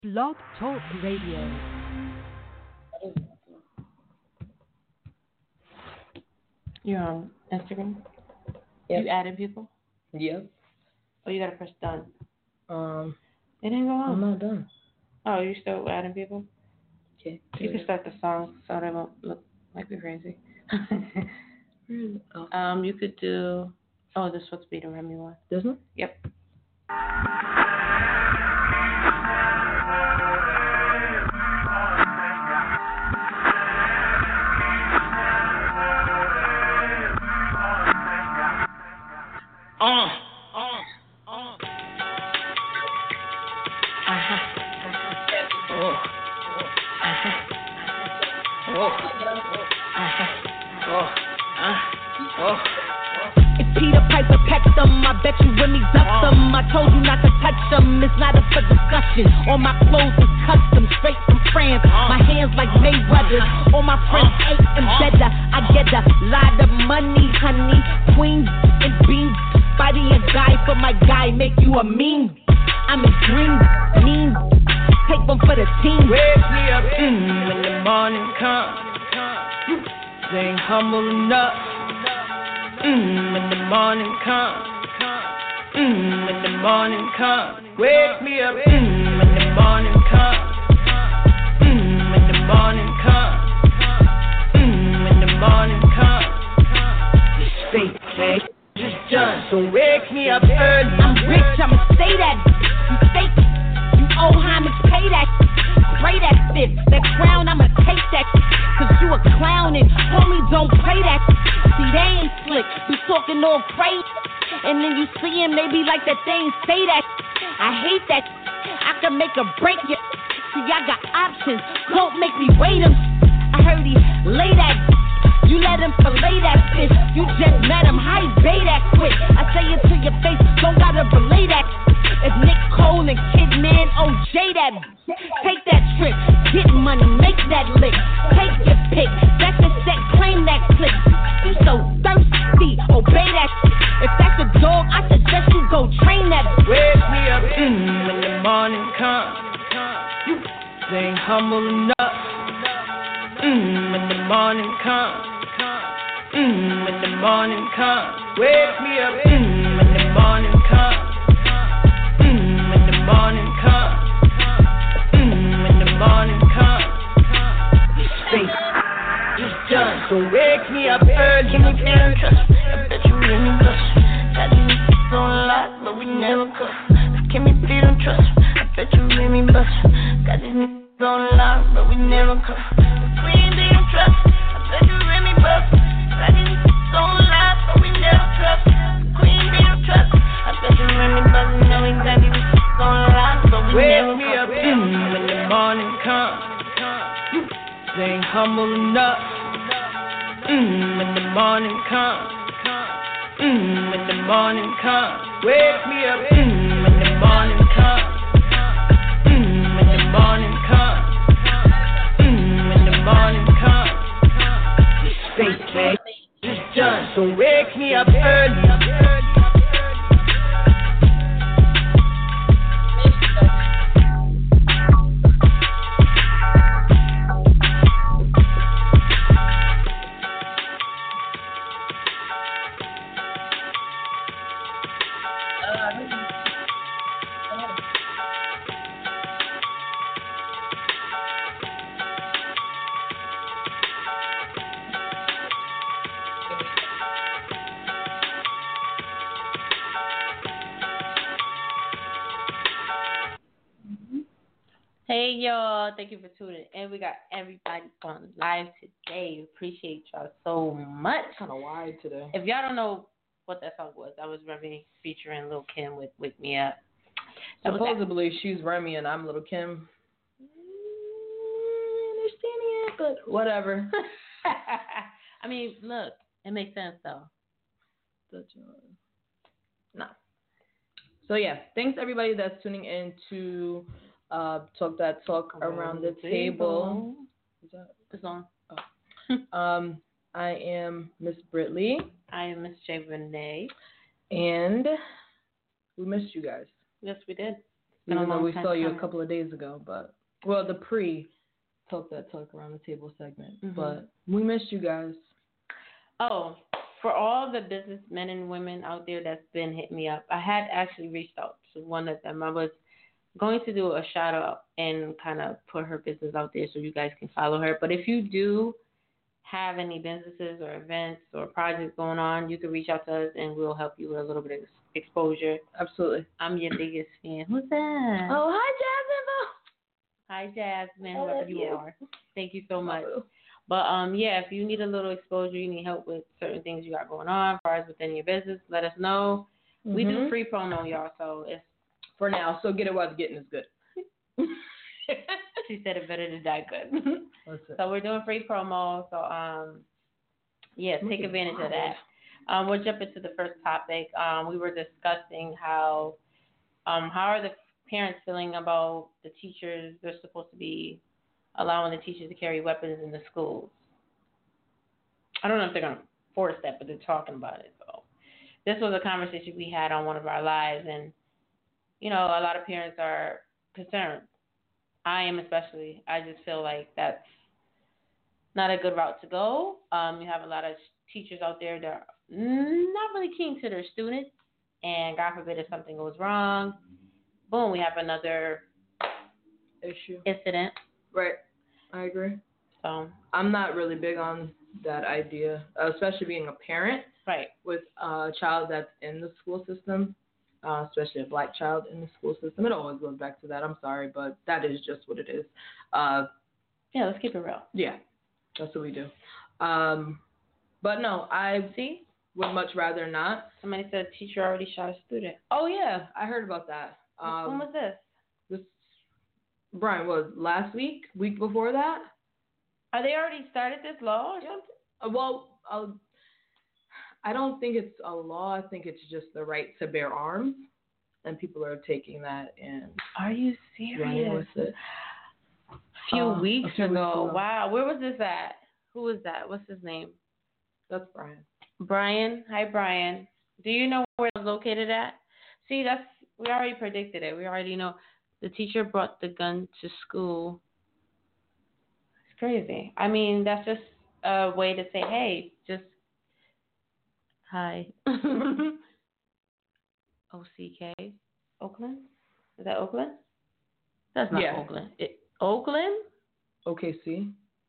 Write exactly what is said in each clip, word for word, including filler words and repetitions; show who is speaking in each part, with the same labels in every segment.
Speaker 1: Blog Talk Radio.
Speaker 2: You're on Instagram?
Speaker 3: Yep.
Speaker 2: You added people?
Speaker 3: Yep.
Speaker 2: Oh, you gotta press done.
Speaker 3: Um,
Speaker 2: it didn't go on.
Speaker 3: I'm not done.
Speaker 2: Oh, you still adding people?
Speaker 3: Okay.
Speaker 2: You can start the song so they won't look like we're crazy.
Speaker 3: oh.
Speaker 2: Um, you could do. Oh, this is supposed to be the Remy one.
Speaker 3: This one?
Speaker 2: Yep.
Speaker 4: Uh, uh, uh. Uh-huh. Oh. Uh-huh. Oh. Uh-huh. Oh. Uh. Oh.
Speaker 5: If Peter Piper pecked them, I bet you when he ducked them. I told you not to touch them, it's not up for discussion. All my clothes is custom, straight from France. My hands like Mayweather, all my friends ate and better. I get a lot of money, honey, queens and beans. Body and guy for my guy, make you a meme. I'm a dream, mean. Take one for the team.
Speaker 4: Wake me up mm, when the morning comes. They ain't humble enough. Mm, when the morning comes. Mm, when the morning comes. Wake me up mm, when the morning comes. Mm, when the morning comes. Mm, when the morning comes. Stay safe. Just done, so wake me up early.
Speaker 5: I'm rich, I'ma say that. You fake, you owe homage, pay that. Pray that shit, that crown, I'ma take that. Cause you a clown and homie don't pray that. See, they ain't slick, you talking all crazy. And then you see them, they be like that, they ain't say that. I hate that, I can make or break you. See, I got options, don't make me wait them. I heard he lay that. You let him fillet that fish. You just met him, how he bait that quick. I say it to your face, don't gotta relay that. If Nick Cole and Kidman, O J that. Take that trip, get money, make that lick. Take your pick, that's your set, claim that click. You so thirsty, obey that. If that's a dog, I suggest you go train that.
Speaker 4: Wake me up mm, when the morning comes. They ain't humble enough. Mm, when the morning comes. Mm, when the morning comes, wake me up. Mm, when the morning comes. Mm, when the morning comes. Mm, when the morning comes. Stay just done, so wake me up early.
Speaker 6: Can you feel and trust? I bet you really blush. Got these niggas on lock, but we never cuff. Can we feel and trust? I bet you really blush. Got these niggas on lock, but we never cuff. We ain't being trust. I bet you really blush. I didn't don't lie, but we never trust. Queen be no trust. I bet you really buzzing, know exactly what's gonna lie, but we
Speaker 4: wake
Speaker 6: never
Speaker 4: me
Speaker 6: trust.
Speaker 4: up mm, when the morning comes. They ain't humble enough. Mm, when the morning comes. Mm, when the morning comes. Wake me up mm, when the morning comes. Mm, when the morning comes. Mm, when the morning comes. Stay safe. Just done, so wake me up early.
Speaker 2: Hey y'all, thank you for tuning in. We got everybody on live today. Appreciate y'all so much.
Speaker 3: Kind of wide today.
Speaker 2: If y'all don't know what that song was, that was Remy featuring Lil Kim with Wake Me Up. That
Speaker 3: Supposedly she's Remy and I'm Little Kim. Mm, understanding it, but whatever.
Speaker 2: I mean, look, it makes sense though.
Speaker 3: No. So yeah, thanks everybody that's tuning in to uh, Talk That Talk Around, around the, the Table. table. Is that
Speaker 2: the song?
Speaker 3: Oh. um, I am Miss Britley.
Speaker 2: I am Miss J. Renee.
Speaker 3: And we missed you guys.
Speaker 2: Yes, we did. been a
Speaker 3: Even though
Speaker 2: long
Speaker 3: we
Speaker 2: time
Speaker 3: saw you
Speaker 2: coming.
Speaker 3: a couple of days ago, but well, the pre talk that talk around the table segment.
Speaker 2: Mhm.
Speaker 3: But we missed you guys.
Speaker 2: Oh, for all the businessmen and women out there that's been hitting me up, I had actually reached out to one of them. I was going to do a shout out and kind of put her business out there so you guys can follow her. But if you do have any businesses or events or projects going on, you can reach out to us and we'll help you with a little bit of exposure.
Speaker 3: Absolutely.
Speaker 2: I'm your biggest fan. Who's that?
Speaker 3: Oh, hi,
Speaker 2: Hi, Jasmine,
Speaker 3: I
Speaker 2: whoever
Speaker 3: love
Speaker 2: you
Speaker 3: you.
Speaker 2: are. Thank you so much.
Speaker 3: Jasmine.
Speaker 2: But um, yeah, if you need a little exposure, you need help with certain things you got going on, as far as within your business, let us know. We do
Speaker 3: Mhm.
Speaker 2: free promo, y'all. So it's
Speaker 3: For now, so get it while the getting is good.
Speaker 2: she said it better to die good.
Speaker 3: That's it.
Speaker 2: So we're doing free promo. So um, yeah,
Speaker 3: Look
Speaker 2: take
Speaker 3: at
Speaker 2: advantage of
Speaker 3: that.
Speaker 2: that. Um, we'll jump into the first topic. Um, we were discussing how um how are the parents feeling about the teachers? They're supposed to be allowing the teachers to carry weapons in the schools. I don't know if they're going to force that, but they're talking about it. So this was a conversation we had on one of our lives, and, you know, a lot of parents are concerned. I am especially. I just feel like that's not a good route to go. Um, you have a lot of teachers out there that are not really keen to their students, and God forbid if something goes wrong, boom, we have another
Speaker 3: Issue.
Speaker 2: incident.
Speaker 3: Right. I agree.
Speaker 2: So,
Speaker 3: I'm not really big on that idea, uh, especially being a parent
Speaker 2: right.
Speaker 3: with a child that's in the school system, uh, especially a black child in the school system. It always goes back to that. I'm sorry, but that is just what it is. Uh,
Speaker 2: Yeah, let's keep it real.
Speaker 3: yeah, that's what we do. Um, but no, I
Speaker 2: See?
Speaker 3: would much rather not.
Speaker 2: Somebody said teacher already shot a student.
Speaker 3: Oh, yeah, I heard about that. Um,
Speaker 2: when was this?
Speaker 3: This, Brian, was last week, week before that?
Speaker 2: Are they already started this law or
Speaker 3: Yeah.
Speaker 2: something?
Speaker 3: Uh, well, uh, I don't think it's a law. I think it's just the right to bear arms, and people are taking that and
Speaker 2: Are you
Speaker 3: running
Speaker 2: serious?
Speaker 3: with it.
Speaker 2: A few
Speaker 3: Uh,
Speaker 2: weeks
Speaker 3: a few weeks
Speaker 2: ago.
Speaker 3: ago.
Speaker 2: Wow. Where was this at? Who was that? What's his name?
Speaker 3: That's Brian.
Speaker 2: Brian. Hi, Brian. Do you know where it's located at? See, that's we already predicted it. We already know the teacher brought the gun to school. It's crazy. I mean, that's just a way to say, hey, just hi. O C K. Oakland? Is that Oakland? That's not
Speaker 3: Yeah.
Speaker 2: Oakland. It, Oakland?
Speaker 3: O K C.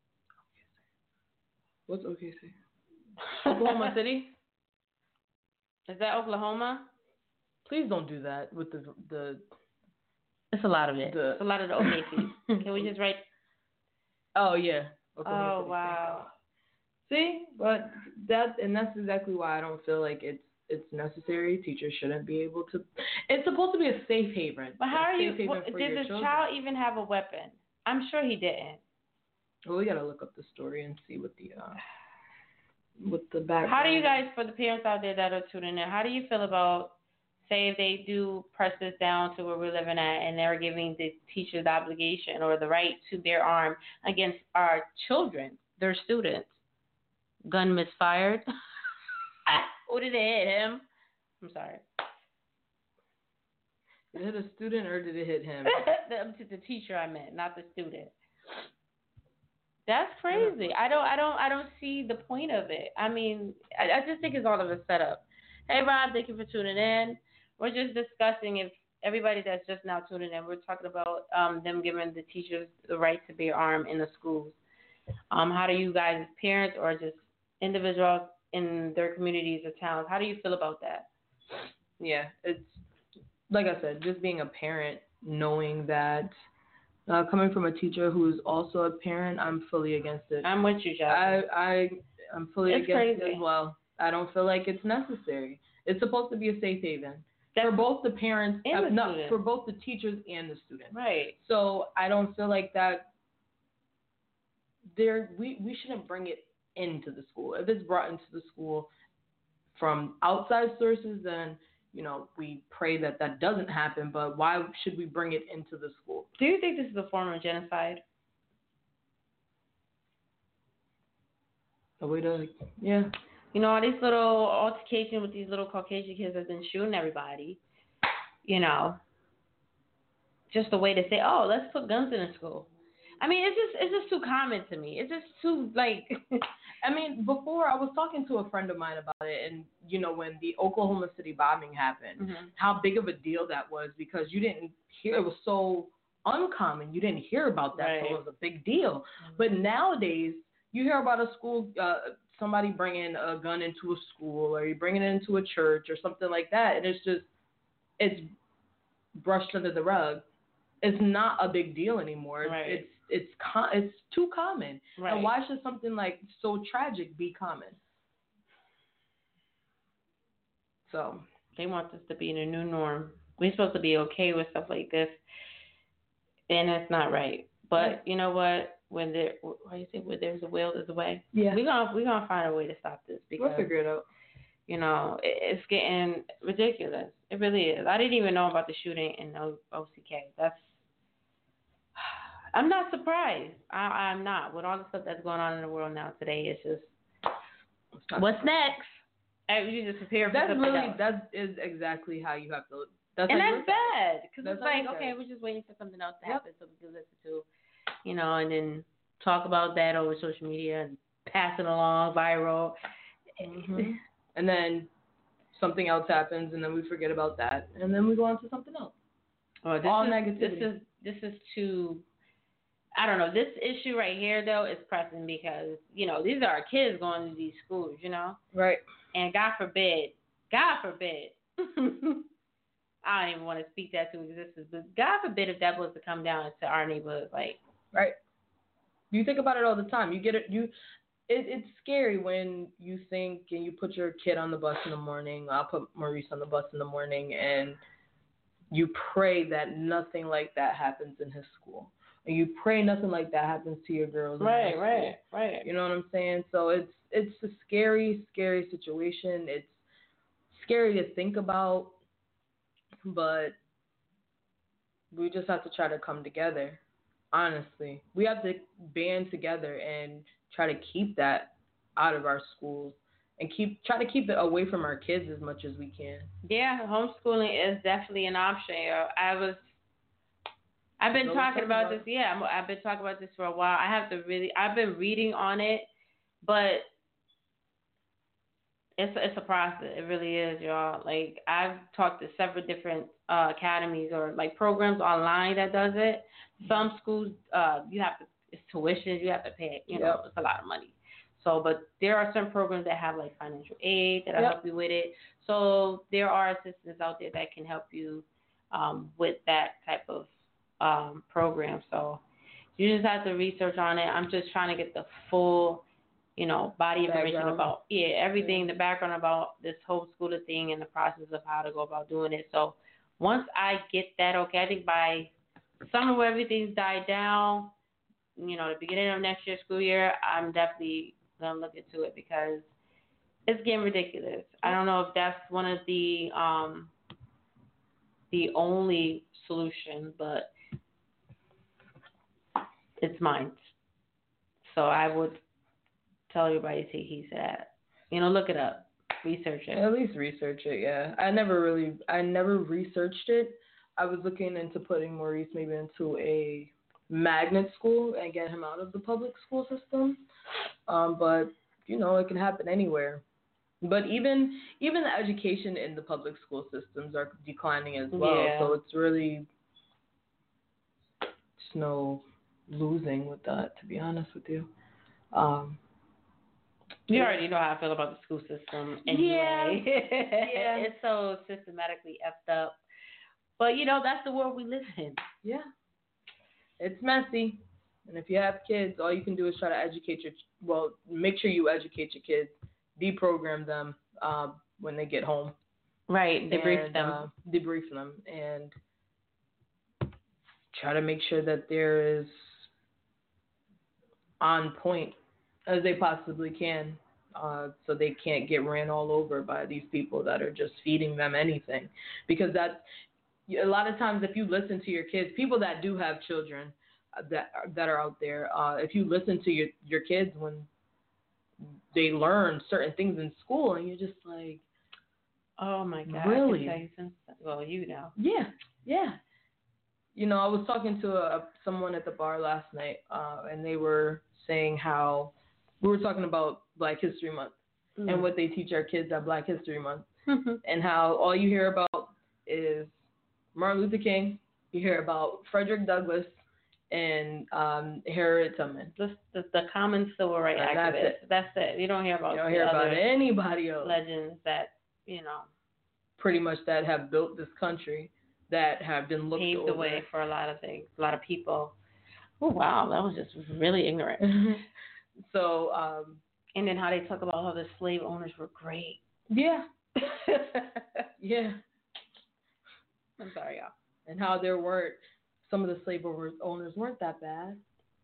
Speaker 3: What's O K C? Oklahoma City.
Speaker 2: Is that Oklahoma?
Speaker 3: Please don't do that with the the.
Speaker 2: It's a lot of it.
Speaker 3: The-
Speaker 2: It's a lot of the O K C. Can we just write?
Speaker 3: Oh yeah. Oklahoma
Speaker 2: Oh,
Speaker 3: City.
Speaker 2: wow.
Speaker 3: See, but that and that's exactly why I don't feel like it's it's necessary. Teachers shouldn't be able to. It's supposed to be a safe haven.
Speaker 2: But how
Speaker 3: a
Speaker 2: are
Speaker 3: safe
Speaker 2: you?
Speaker 3: haven
Speaker 2: Did
Speaker 3: for your
Speaker 2: this
Speaker 3: children.
Speaker 2: child even have a weapon? I'm sure he didn't.
Speaker 3: Well, we gotta look up the story and see what the uh what the background.
Speaker 2: How do you guys, for the parents out there that are tuning in, how do you feel about, say, if they do press this down to where we're living at and they're giving the teachers the obligation or the right to bear arm against our children, their students? Gun misfired. Who did it hit? Him? I'm sorry.
Speaker 3: Did it hit a student or did it hit him?
Speaker 2: the, the teacher I meant, not the student. That's crazy. I don't, I don't, I don't see the point of it. I mean, I, I just think it's all of a setup. Hey, Rob, thank you for tuning in. We're just discussing if everybody that's just now tuning in, we're talking about um, them giving the teachers the right to bear arm in the schools. Um, how do you guys, as parents or just individuals in their communities or towns, how do you feel about that?
Speaker 3: Yeah, it's like I said, just being a parent, knowing that. Uh, coming from a teacher who is also a parent, I'm fully against it.
Speaker 2: I'm with you, Jeff.
Speaker 3: I, I, I'm fully
Speaker 2: It's
Speaker 3: against
Speaker 2: crazy.
Speaker 3: it as well. I don't feel like it's necessary. It's supposed to be a safe haven
Speaker 2: That's,
Speaker 3: for both the parents,
Speaker 2: and
Speaker 3: uh,
Speaker 2: the
Speaker 3: no,
Speaker 2: students.
Speaker 3: for both the teachers and the students.
Speaker 2: right.
Speaker 3: So I don't feel like that. There, we we shouldn't bring it into the school. If it's brought into the school from outside sources, then you know we pray that that doesn't happen. But why should we bring it into the school?
Speaker 2: Do you think this is a form of genocide?
Speaker 3: A way to, yeah.
Speaker 2: You know, all these little altercations with these little Caucasian kids have been shooting everybody. You know, just a way to say, oh, let's put guns in the school. I mean, it's just it's just too common to me. It's just too like.
Speaker 3: I mean, before I was talking to a friend of mine about it, and you know, when the Oklahoma City bombing happened,
Speaker 2: mm-hmm.
Speaker 3: how big of a deal that was because you didn't hear it was so uncommon. You didn't hear about that,
Speaker 2: right.
Speaker 3: so it was a big deal. Mm-hmm. But nowadays, you hear about a school, uh, somebody bringing a gun into a school, or you bringing it into a church, or something like that, and it's just it's brushed under the rug. It's not a big deal anymore.
Speaker 2: Right.
Speaker 3: It's it's con- it's too common.
Speaker 2: Right.
Speaker 3: And why should something like so tragic be common? So
Speaker 2: they want this to be the new norm. We're supposed to be okay with stuff like this, and that's not right. But
Speaker 3: yeah.
Speaker 2: you know what? When there, what do you say? Where there's a will, there's a way.
Speaker 3: Yeah.
Speaker 2: We're gonna we're gonna find a way to stop this because
Speaker 3: we'll figure it out.
Speaker 2: You know, it, it's getting ridiculous. It really is. I didn't even know about the shooting in O C K. That's I'm not surprised. I, I'm not. With all the stuff that's going on in the world now today, it's just, what's next? And you just prepare for
Speaker 3: that's
Speaker 2: something
Speaker 3: really,
Speaker 2: else.
Speaker 3: That is exactly how you have to, that's
Speaker 2: and
Speaker 3: like
Speaker 2: that's bad. Because it's like,
Speaker 3: okay,
Speaker 2: okay, we're just waiting for something else to
Speaker 3: yep.
Speaker 2: happen so we can listen to, you know, and then talk about that over social media and pass it along viral.
Speaker 3: Mm-hmm. And then something else happens, and then we forget about that, and then we go on to something else.
Speaker 2: Oh, this
Speaker 3: all
Speaker 2: is,
Speaker 3: negativity.
Speaker 2: This is, this is too... I don't know. This issue right here, though, is pressing because, you know, these are our kids going to these schools, you know?
Speaker 3: Right.
Speaker 2: And God forbid, God forbid, I don't even want to speak that to existence, but God forbid if that was to come down to our neighborhood, like.
Speaker 3: Right. You think about it all the time. You get it, you, it, it's scary when you think and you put your kid on the bus in the morning. I'll put Maurice on the bus in the morning, and you pray that nothing like that happens in his school. And you pray nothing like that happens to your girls.
Speaker 2: Right, right, right.
Speaker 3: You know what I'm saying? So it's it's a scary, scary situation. It's scary to think about, but we just have to try to come together. Honestly, we have to band together and try to keep that out of our schools and keep try to keep it away from our kids as much as we can.
Speaker 2: Yeah, homeschooling is definitely an option. I was. I've been talking about this, yeah, I'm, I've been talking about this for a while. I have to really, I've been reading on it, but it's it's a process. It really is, y'all. Like, I've talked to several different uh, academies or, like, programs online that does it. Some schools, uh, you have to, it's tuition, you have to pay, you know, yep. It's a lot of money. So, but there are some programs that have, like, financial aid that'll yep. help you with it. So, there are assistants out there that can help you um, with that type of Um, program. So you just have to research on it. I'm just trying to get the full, you know, body information background. About yeah everything, yeah. the background about this whole schooler thing and the process of how to go about doing it. So once I get that, okay, I think by summer where everything's died down, you know, the beginning of next year's school year, I'm definitely gonna look into it because it's getting ridiculous. I don't know if that's one of the um the only solution, but it's mine. So I would tell everybody to take heed to that. You know, look it up. Research it.
Speaker 3: At least research it, yeah. I never really, I never researched it. I was looking into putting Maurice maybe into a magnet school and get him out of the public school system. Um, but, you know, it can happen anywhere. But even even the education in the public school systems are declining as well.
Speaker 2: Yeah.
Speaker 3: So it's really just no losing with that, to be honest with you. Um,
Speaker 2: you already know how I feel about the school system anyway.
Speaker 3: Yeah. yeah.
Speaker 2: It's so systematically effed up. But, you know, that's the world we live in.
Speaker 3: Yeah. It's messy. And if you have kids, all you can do is try to educate your, well, make sure you educate your kids, deprogram them uh, when they get home.
Speaker 2: Right, debrief
Speaker 3: and,
Speaker 2: them.
Speaker 3: Uh, debrief them and try to make sure that they're as on point as they possibly can, uh, so they can't get ran all over by these people that are just feeding them anything. Because that's, a lot of times if you listen to your kids, people that do have children that that are out there, uh, if you listen to your, your kids when they learn certain things in school, and you're just like,
Speaker 2: oh my God,
Speaker 3: really?
Speaker 2: I can tell you some, well, you know.
Speaker 3: Yeah, yeah. you know, I was talking to a, someone at the bar last night, uh, and they were saying how we were talking about Black History Month mm. and what they teach our kids at Black History Month, and how all you hear about is Martin Luther King, you hear about Frederick Douglass, and um, Harriet Tubman.
Speaker 2: The, the, the common civil rights
Speaker 3: and
Speaker 2: activists.
Speaker 3: That's it.
Speaker 2: That's it. You don't hear about.
Speaker 3: You don't hear about anybody else.
Speaker 2: Legends that you know.
Speaker 3: Pretty much that have built this country, that have been looked
Speaker 2: paved
Speaker 3: over.
Speaker 2: the way for a lot of things, a lot of people. Oh wow, that was just really ignorant.
Speaker 3: so, um,
Speaker 2: and then how they talk about how the slave owners were great.
Speaker 3: Yeah. yeah.
Speaker 2: I'm sorry, y'all.
Speaker 3: And how there weren't, some of the slave owners weren't that bad.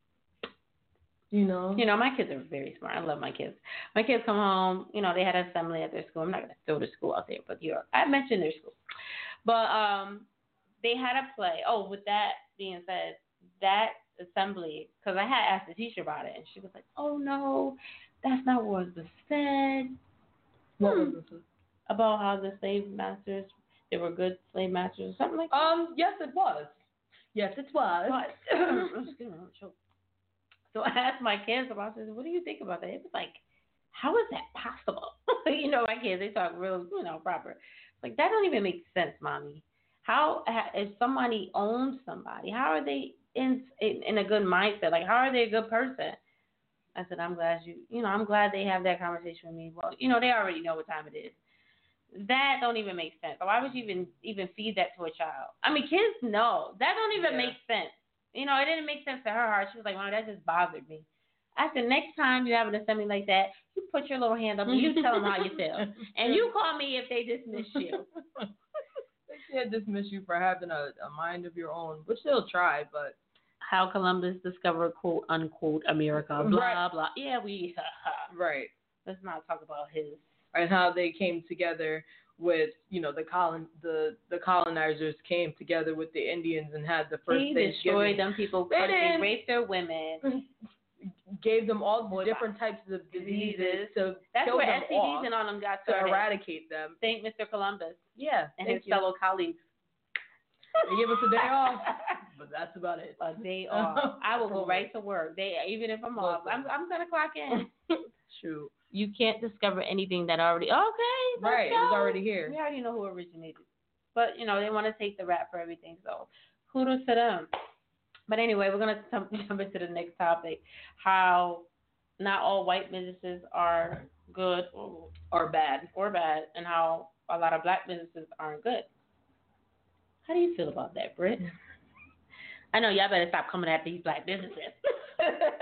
Speaker 3: You know?
Speaker 2: You know, my kids are very smart. I love my kids. My kids come home, you know, they had an assembly at their school. I'm not going to throw the school out there, but you're, I mentioned their school. But um, they had a play. Oh, with that being said, that assembly, because I had asked the teacher about it, and she was like, oh, no, that's not what was said.
Speaker 3: What
Speaker 2: hmm.
Speaker 3: was this?
Speaker 2: About how the slave masters, they were good slave masters or something like that?
Speaker 3: Um, yes, it was. Yes, it was.
Speaker 2: But, so I asked my kids about this. What do you think about that? It was like, how is that possible? You know, my kids, they talk real, you know, proper. Like, that don't even make sense, mommy. How, if somebody owns somebody, how are they in, in in a good mindset? Like, how are they a good person? I said, I'm glad you, you know, I'm glad they have that conversation with me. Well, you know, they already know what time it is. That don't even make sense. Why would you even even feed that to a child? I mean, kids know. That don't even
Speaker 3: yeah.
Speaker 2: make sense. You know, it didn't make sense to her heart. She was like, Mom, that just bothered me. I said, next time you have an assembly like that, you put your little hand up and you tell them how you feel. And you call me if they dismiss you.
Speaker 3: They can't dismiss you for having a, a mind of your own, which they'll try, but.
Speaker 2: How Columbus discovered, quote, unquote, America, blah,
Speaker 3: right.
Speaker 2: blah. Yeah, we.
Speaker 3: Right.
Speaker 2: Let's not talk about his.
Speaker 3: And how they came together with, you know, the colon, the, the colonizers came together with the Indians and had the first
Speaker 2: they
Speaker 3: Thanksgiving.
Speaker 2: Destroyed them people.
Speaker 3: They,
Speaker 2: they raped their women.
Speaker 3: Gave them all the different types of diseases to
Speaker 2: That's
Speaker 3: kill
Speaker 2: where
Speaker 3: them
Speaker 2: S T Ds
Speaker 3: off,
Speaker 2: and all them got
Speaker 3: to
Speaker 2: started.
Speaker 3: eradicate them.
Speaker 2: Thank Mister Columbus.
Speaker 3: Yeah.
Speaker 2: And his
Speaker 3: you.
Speaker 2: fellow colleagues.
Speaker 3: They give us a day off, but that's about it.
Speaker 2: A day off. I will go right to work. They even if I'm off, I'm I'm gonna clock in.
Speaker 3: Shoot.
Speaker 2: You can't discover anything that already okay.
Speaker 3: Right,
Speaker 2: it
Speaker 3: was already here.
Speaker 2: We already know who originated. But you know they want to take the rap for everything. So kudos to them. But anyway, we're gonna jump into the next topic. How not all white businesses are good or, or bad or bad, and how a lot of black businesses aren't good. How do you feel about that, Britt? I know y'all better stop coming at these black businesses. A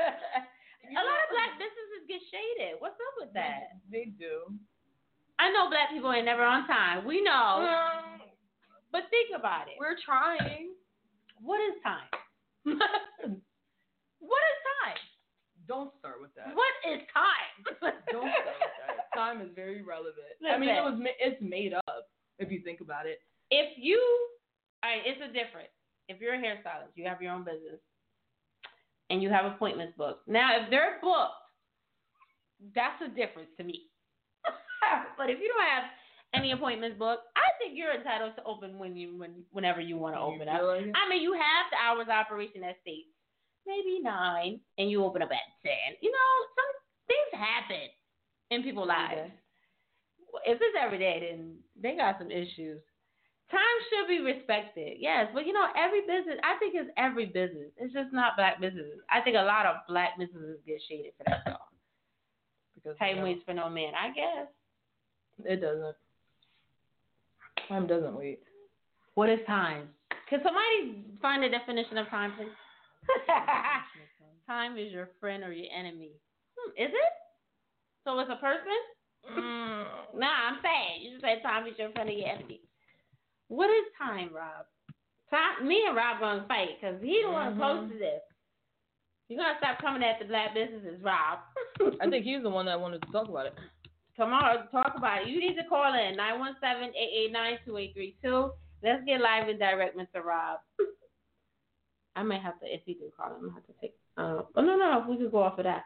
Speaker 2: lot of black businesses get shaded. What's up with that?
Speaker 3: They, they do.
Speaker 2: I know black people ain't never on time. We know. Um, but think about it.
Speaker 3: We're trying.
Speaker 2: What is time? What is time?
Speaker 3: Don't start with that.
Speaker 2: What is time?
Speaker 3: Don't start with that. Time is very relevant.
Speaker 2: Listen.
Speaker 3: I mean, it was it's made up if you think about it.
Speaker 2: If you, all right, it's a difference. If you're a hairstylist, you have your own business, and you have appointments booked. Now, if they're booked, that's a difference to me. But if you don't have any appointments booked, I think you're entitled to open when you when whenever you want to open up.
Speaker 3: Like
Speaker 2: I mean, you have the hours of operation that states maybe nine, and you open up at ten. You know, some things happen in people's lives. Okay. If it's every day, then they got some issues. Time should be respected, yes, but you know, every business, I think it's every business. It's just not black businesses. I think a lot of black businesses get shaded for that though. Because time waits for no man, I guess.
Speaker 3: It doesn't. Time doesn't wait.
Speaker 2: What is time? Can somebody find the definition of time, please? Time is your friend or your enemy. Hmm, is it? So it's a person? Mm, nah, I'm saying. You just said time is your friend or your enemy. What is time, Rob? Time, me and Rob gonna fight because he the one
Speaker 3: mm-hmm.
Speaker 2: close to this. You're gonna stop coming at the black businesses, Rob.
Speaker 3: I think he's the one that wanted to talk about it.
Speaker 2: Come on, talk about it. You need to call in nine one seven, eight eight nine, two eight three two. Let's get live and direct, Mister Rob. I may have to, if he do call him, I'm gonna have to take. Uh, oh no, no, we could go off of that.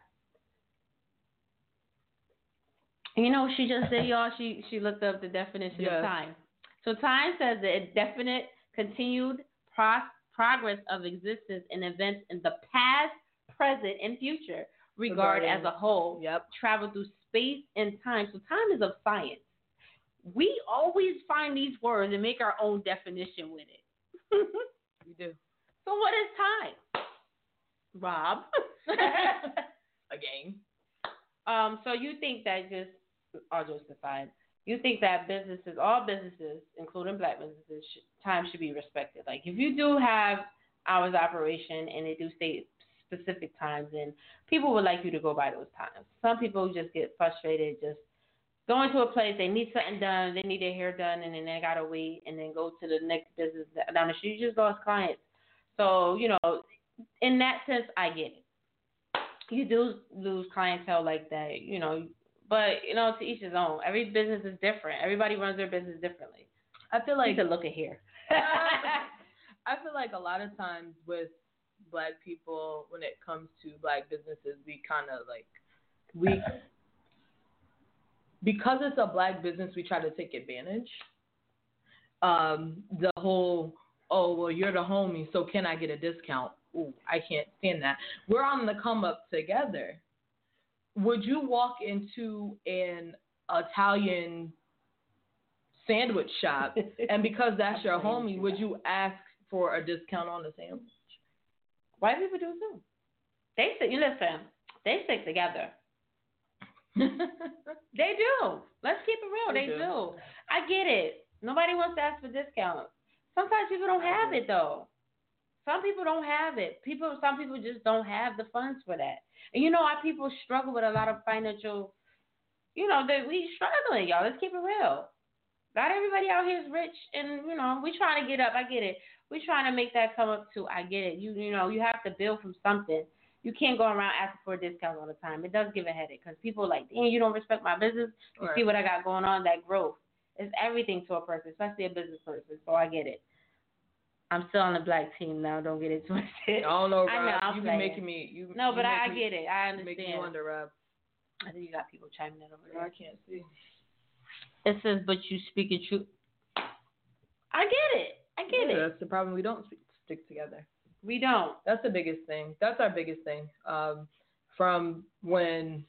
Speaker 2: You know what she just did, y'all? She she looked up the definition
Speaker 3: yes.
Speaker 2: of time. So time says the indefinite, continued pro- progress of existence and events in the past, present, and future, regard as a whole,
Speaker 3: yep.
Speaker 2: travel through space and time. So time is of science. We always find these words and make our own definition with it.
Speaker 3: We do.
Speaker 2: So what is time? Rob.
Speaker 3: Again.
Speaker 2: Um, so you think that just, all jokes aside, you think that businesses, all businesses, including black businesses, should, time should be respected. Like if you do have hours of operation and they do state specific times, and people would like you to go by those times. Some people just get frustrated just going to a place, they need something done, they need their hair done, and then they got to wait and then go to the next business down the street. You just lost clients. So, you know, in that sense, I get it. You do lose clientele like that, you know, but, you know, to each his own. Every business is different. Everybody runs their business differently.
Speaker 3: I feel like...
Speaker 2: You can look at here.
Speaker 3: I feel like a lot of times with black people, when it comes to black businesses, we kind of like, we, because it's a black business, we try to take advantage. Um, the whole, oh, well, you're the homie, so can I get a discount? Ooh, I can't stand that. We're on the come up together. Would you walk into an Italian sandwich shop, and because that's your homie, would you ask for a discount on the sandwich?
Speaker 2: White people do too. They stick. You listen. They stick together. They do. Let's keep it real. They, they do. do. I get it. Nobody wants to ask for discounts. Sometimes people don't have it though. Some people don't have it. People. Some people just don't have the funds for that. And you know, our people struggle with a lot of financial. You know, that we struggling, y'all. Let's keep it real. Not everybody out here is rich, and you know, we trying to get up. I get it. We trying to make that come up too. I get it. You you know, you have to build from something. You can't go around asking for a discount all the time. It does give a headache because people are like, damn, you don't respect my business. You right. see what I got going on. That growth is everything to a person, especially a business person. So I get it. I'm still on the black team now. Don't get it twisted.
Speaker 3: I don't know, Rob.
Speaker 2: I know, I'm
Speaker 3: You've
Speaker 2: been
Speaker 3: making me. You,
Speaker 2: no,
Speaker 3: you
Speaker 2: but I, I
Speaker 3: me,
Speaker 2: get it. I understand.
Speaker 3: Making me wonder, Rob.
Speaker 2: I think you got people chiming in over there.
Speaker 3: I can't see.
Speaker 2: It says, but you speak it true. I get it. I get
Speaker 3: yeah,
Speaker 2: it.
Speaker 3: That's the problem. We don't speak, stick together.
Speaker 2: We don't.
Speaker 3: That's the biggest thing. That's our biggest thing. Um, from when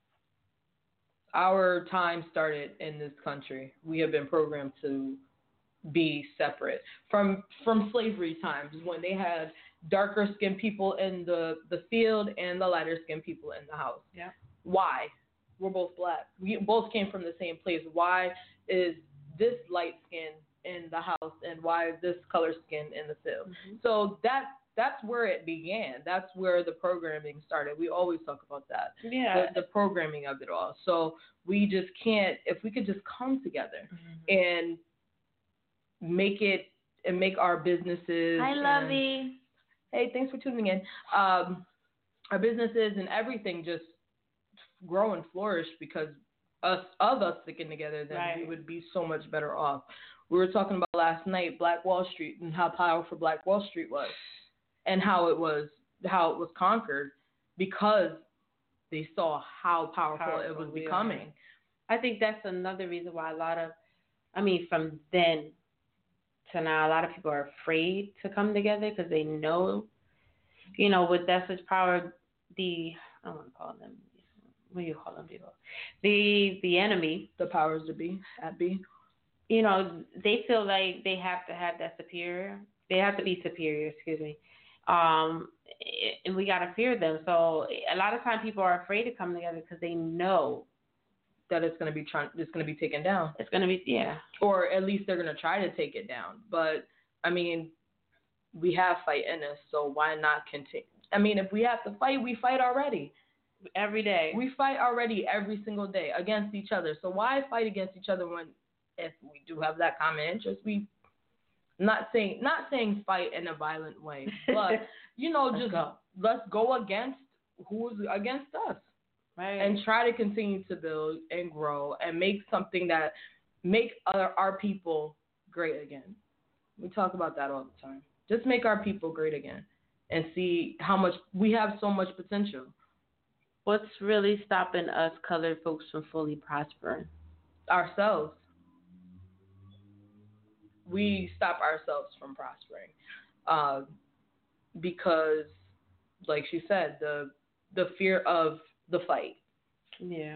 Speaker 3: our time started in this country, we have been programmed to be separate. From from slavery times, when they had darker skinned people in the, the field and the lighter skinned people in the house.
Speaker 2: Yeah.
Speaker 3: Why? We're both black. We both came from the same place. Why is this light skin in the house and why is this color skin in the field? Mm-hmm. So that that's where it began. That's where the programming started. We always talk about that.
Speaker 2: Yeah.
Speaker 3: The, the programming of it all. So we just can't, if we could just come together mm-hmm. and make it, and make our businesses.
Speaker 2: Hi, Lovey.
Speaker 3: Hey, thanks for tuning in. Um, our businesses and everything just grow and flourish because us, of us sticking together, then right. we would be so much better off. We were talking about last night, Black Wall Street, and how powerful Black Wall Street was, and how it was, how it was conquered because they saw how powerful, powerful it was becoming.
Speaker 2: Are. I think that's another reason why a lot of, I mean, from then to now, a lot of people are afraid to come together because they know, you know, with that such power, the, I don't want to call them, what do you call them people? The the enemy.
Speaker 3: The powers to be, at be.
Speaker 2: You know, they feel like they have to have that superior. They have to be superior, excuse me. Um, and we got to fear them. So a lot of times people are afraid to come together because they know
Speaker 3: that it's going to be trying, it's going to be taken down.
Speaker 2: It's going to be, yeah.
Speaker 3: Or at least they're going to try to take it down. But, I mean, we have fight in us, so why not continue? I mean, if we have to fight, we fight already.
Speaker 2: Every day.
Speaker 3: We fight already every single day against each other. So why fight against each other when, if we do have that common interest, we not saying not saying fight in a violent way, but you know, just
Speaker 2: go.
Speaker 3: let's go against who's against us,
Speaker 2: right?
Speaker 3: And try to continue to build and grow and make something that make other our people great again. We talk about that all the time. Just make our people great again, and see how much we have so much potential.
Speaker 2: What's really stopping us colored folks from fully prospering?
Speaker 3: Ourselves. We stop ourselves from prospering. uh, because, like she said, the the fear of the fight.
Speaker 2: Yeah.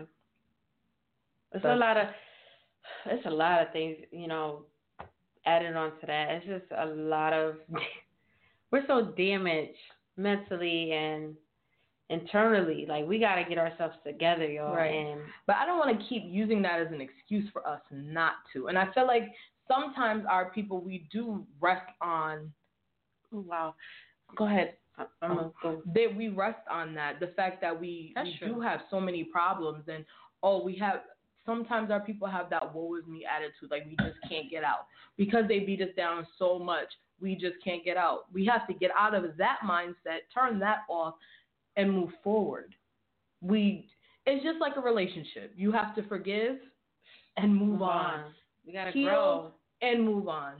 Speaker 2: It's
Speaker 3: That's,
Speaker 2: a lot of it's a lot of things, you know, added on to that. It's just a lot of we're so damaged mentally and internally. Like, we got to get ourselves together, y'all.
Speaker 3: Right.
Speaker 2: And
Speaker 3: but I don't want to keep using that as an excuse for us not to. And I feel like sometimes our people, we do rest on.
Speaker 2: Oh, wow. Go ahead. I'm gonna go.
Speaker 3: They, we rest on that. The fact that we, we do have so many problems, and oh, we have. Sometimes our people have that woe is me attitude, like we just can't get out because they beat us down so much. We just can't get out. We have to get out of that mindset, turn that off, and move forward. We it's just like a relationship. You have to forgive and move, move on. on.
Speaker 2: We gotta
Speaker 3: Heal
Speaker 2: grow
Speaker 3: and move on.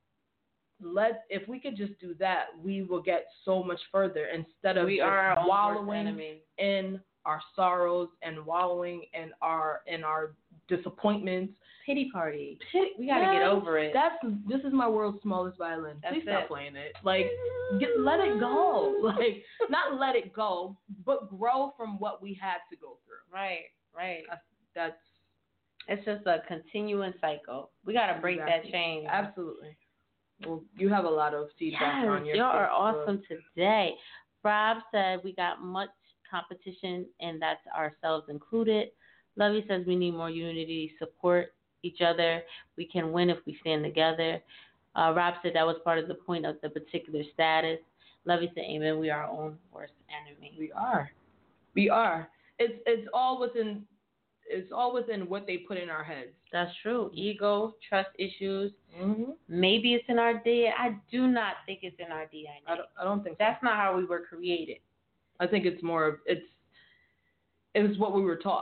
Speaker 3: Let if we could just do that, we will get so much further instead of
Speaker 2: we are our
Speaker 3: wallowing in our sorrows and wallowing in our in our disappointments.
Speaker 2: Pity party.
Speaker 3: Pity,
Speaker 2: we gotta
Speaker 3: yes,
Speaker 2: get over it.
Speaker 3: That's this is my world's smallest violin.
Speaker 2: That's
Speaker 3: Please stop
Speaker 2: it.
Speaker 3: playing it. Like, get, let it go. Like, not let it go, but grow from what we had to go through.
Speaker 2: Right, right.
Speaker 3: That's, that's
Speaker 2: it's just a continuing cycle. We gotta break
Speaker 3: exactly.
Speaker 2: that chain.
Speaker 3: Absolutely. Well, you have a lot of feedback
Speaker 2: yes,
Speaker 3: on your.
Speaker 2: Y'all are
Speaker 3: Facebook.
Speaker 2: awesome today. Rob said we got much competition, and that's ourselves included. Lovey says we need more unity, support each other. We can win if we stand together. Uh, Rob said that was part of the point of the particular status. Lovey said, amen, we are our own worst enemy.
Speaker 3: We are. We are. It's it's all within it's all within what they put in our heads.
Speaker 2: That's true. Ego, trust issues.
Speaker 3: Mm-hmm.
Speaker 2: Maybe it's in our D N A. I do not think it's in our D N A.
Speaker 3: I don't, I don't think so.
Speaker 2: That's not how we were created.
Speaker 3: I think it's more of it's it was what we were taught.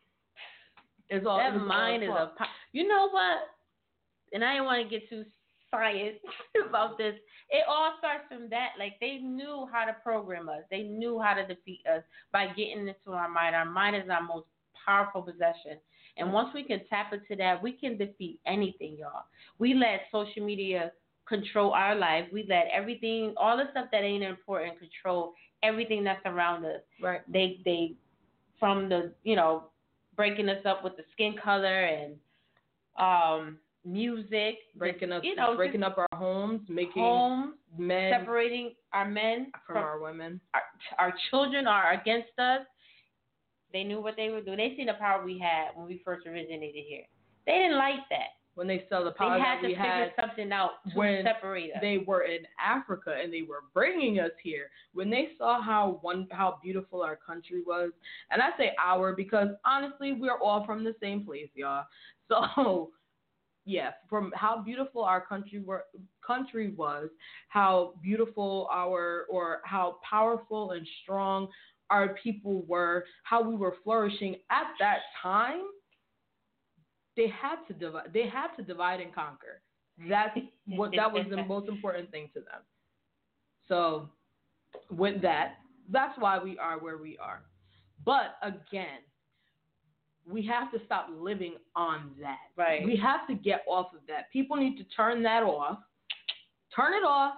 Speaker 3: It's all
Speaker 2: that
Speaker 3: it
Speaker 2: mind is a you know what? And I didn't want to get too science about this. It all starts from that. Like, they knew how to program us. They knew how to defeat us by getting into our mind. Our mind is our most powerful possession. And once we can tap into that, we can defeat anything, y'all. We let social media control our life. We let everything, all the stuff that ain't important, control everything that's around us.
Speaker 3: Right.
Speaker 2: They, they, from the, you know, breaking us up with the skin color and um, music,
Speaker 3: breaking us,
Speaker 2: you know,
Speaker 3: breaking up our homes, making
Speaker 2: homes,
Speaker 3: men
Speaker 2: separating our men
Speaker 3: from, from our women.
Speaker 2: Our, our children are against us. They knew what they were doing. They seen the power we had when we first originated here. They didn't like that.
Speaker 3: When they saw the power
Speaker 2: they had
Speaker 3: that
Speaker 2: to
Speaker 3: we
Speaker 2: figure
Speaker 3: had
Speaker 2: something out to
Speaker 3: when
Speaker 2: separate us.
Speaker 3: They were in Africa and they were bringing us here. When they saw how one how beautiful our country was, and I say our because honestly we're all from the same place, y'all. So yeah, from how beautiful our country were country was, how beautiful our or how powerful and strong our people were, how we were flourishing at that time. They had to divide. They had to divide and conquer. That's what that was the most important thing to them. So, with that, that's why we are where we are. But again, we have to stop living on that.
Speaker 2: Right.
Speaker 3: We have to get off of that. People need to turn that off. Turn it off.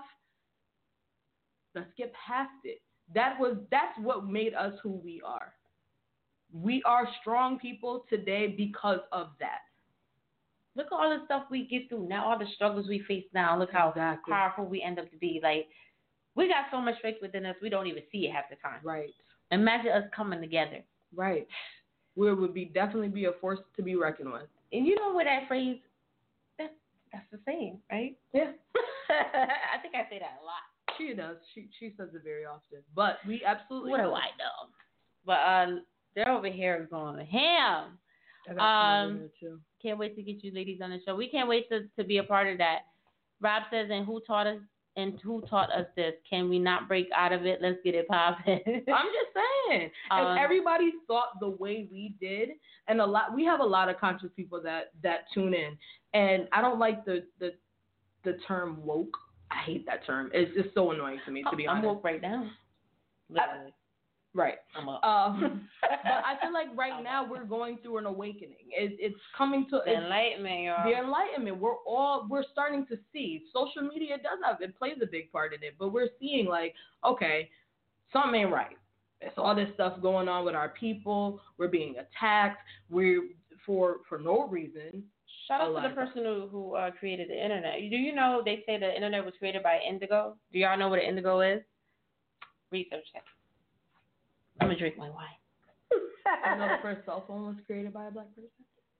Speaker 3: Let's get past it. That was that's what made us who we are. We are strong people today because of that. Look at all the stuff we get through now, all the struggles we face now. Look how exactly. powerful we end up to be. Like, we got so much faith within us, we don't even see it half the time. Right. Imagine us coming together. Right. We would be definitely be a force to be reckoned with. And you know what that phrase, that's, that's the same, right? Yeah. I think I say that a lot. She does. She she says it very often. But we absolutely What do I know? But um, they're over here going ham. Um, too. Can't wait to get you ladies on the show. We can't wait to, to be a part of that. Rob says, and who taught us and who taught us this? Can we not break out of it? Let's get it popping. I'm just saying. Um, if everybody thought the way we did, and a lot, we have a lot of conscious people that, that tune in, and I don't like the the the term woke. I hate that term. It's just so annoying to me, to be honest. I'm woke right now. Literally. I, Right.
Speaker 2: I'm up.
Speaker 3: Um, but I feel like right now we're going through an awakening. It, it's coming to
Speaker 2: the enlightenment, y'all.
Speaker 3: The enlightenment. We're all we're starting to see. Social media does have it plays a big part in it, but we're seeing like, okay, something ain't right. There's all this stuff going on with our people. We're being attacked. We're for for no reason.
Speaker 2: Shout out to the person who who uh, created the internet. Do you know they say the internet was created by indigo? Do y'all know what an indigo is? Research that. I'm gonna drink my wine.
Speaker 3: I know the first cell phone was created by a black person.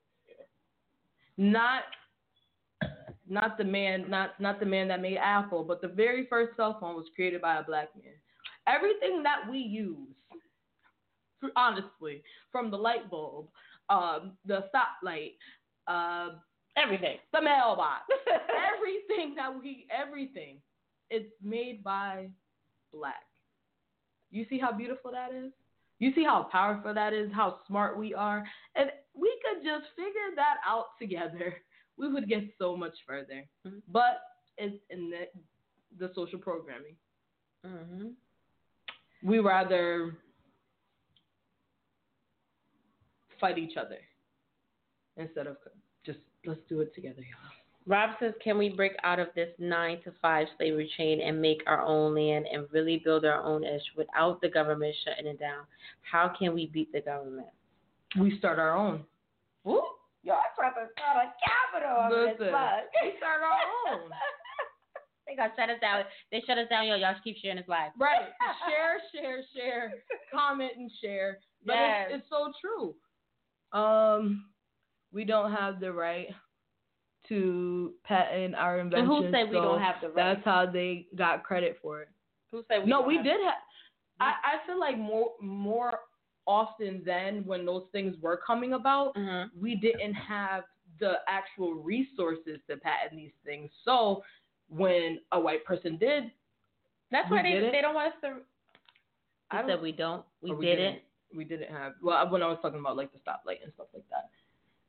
Speaker 3: Not, not the man, not not the man that made Apple, but the very first cell phone was created by a black man. Everything that we use, honestly, from the light bulb, um, the stoplight, uh,
Speaker 2: everything,
Speaker 3: the mailbox, everything that we, everything, it's made by black. You see how beautiful that is? You see how powerful that is, how smart we are? And we could just figure that out together. We would get so much further. Mm-hmm. But it's in the, the social programming.
Speaker 2: Mm-hmm.
Speaker 3: We rather fight each other instead of just let's do it together, y'all.
Speaker 2: Rob says, can we break out of this nine to five slavery chain and make our own land and really build our own ish without the government shutting it down? How can we beat the government?
Speaker 3: We start our own.
Speaker 2: Woo! Y'all trying to start a capital on this bug.
Speaker 3: We start our own.
Speaker 2: They got shut us down. They shut us down, yo. Y'all keep sharing this live.
Speaker 3: Right. Share, share, share. Comment and share. But yes. it's, it's so true. Um, we don't have the right to patent our inventions.
Speaker 2: And who said we
Speaker 3: so
Speaker 2: don't have the right?
Speaker 3: That's how they got credit for it.
Speaker 2: Who said we
Speaker 3: No,
Speaker 2: don't
Speaker 3: we
Speaker 2: have
Speaker 3: did have. I, I feel like more more often than when those things were coming about,
Speaker 2: mm-hmm.
Speaker 3: we didn't have the actual resources to patent these things. So when a white person did,
Speaker 2: that's why they they don't want us to. I said we don't. We,
Speaker 3: we
Speaker 2: didn't.
Speaker 3: didn't. We didn't have. Well, when I was talking about like the stoplight and stuff like that.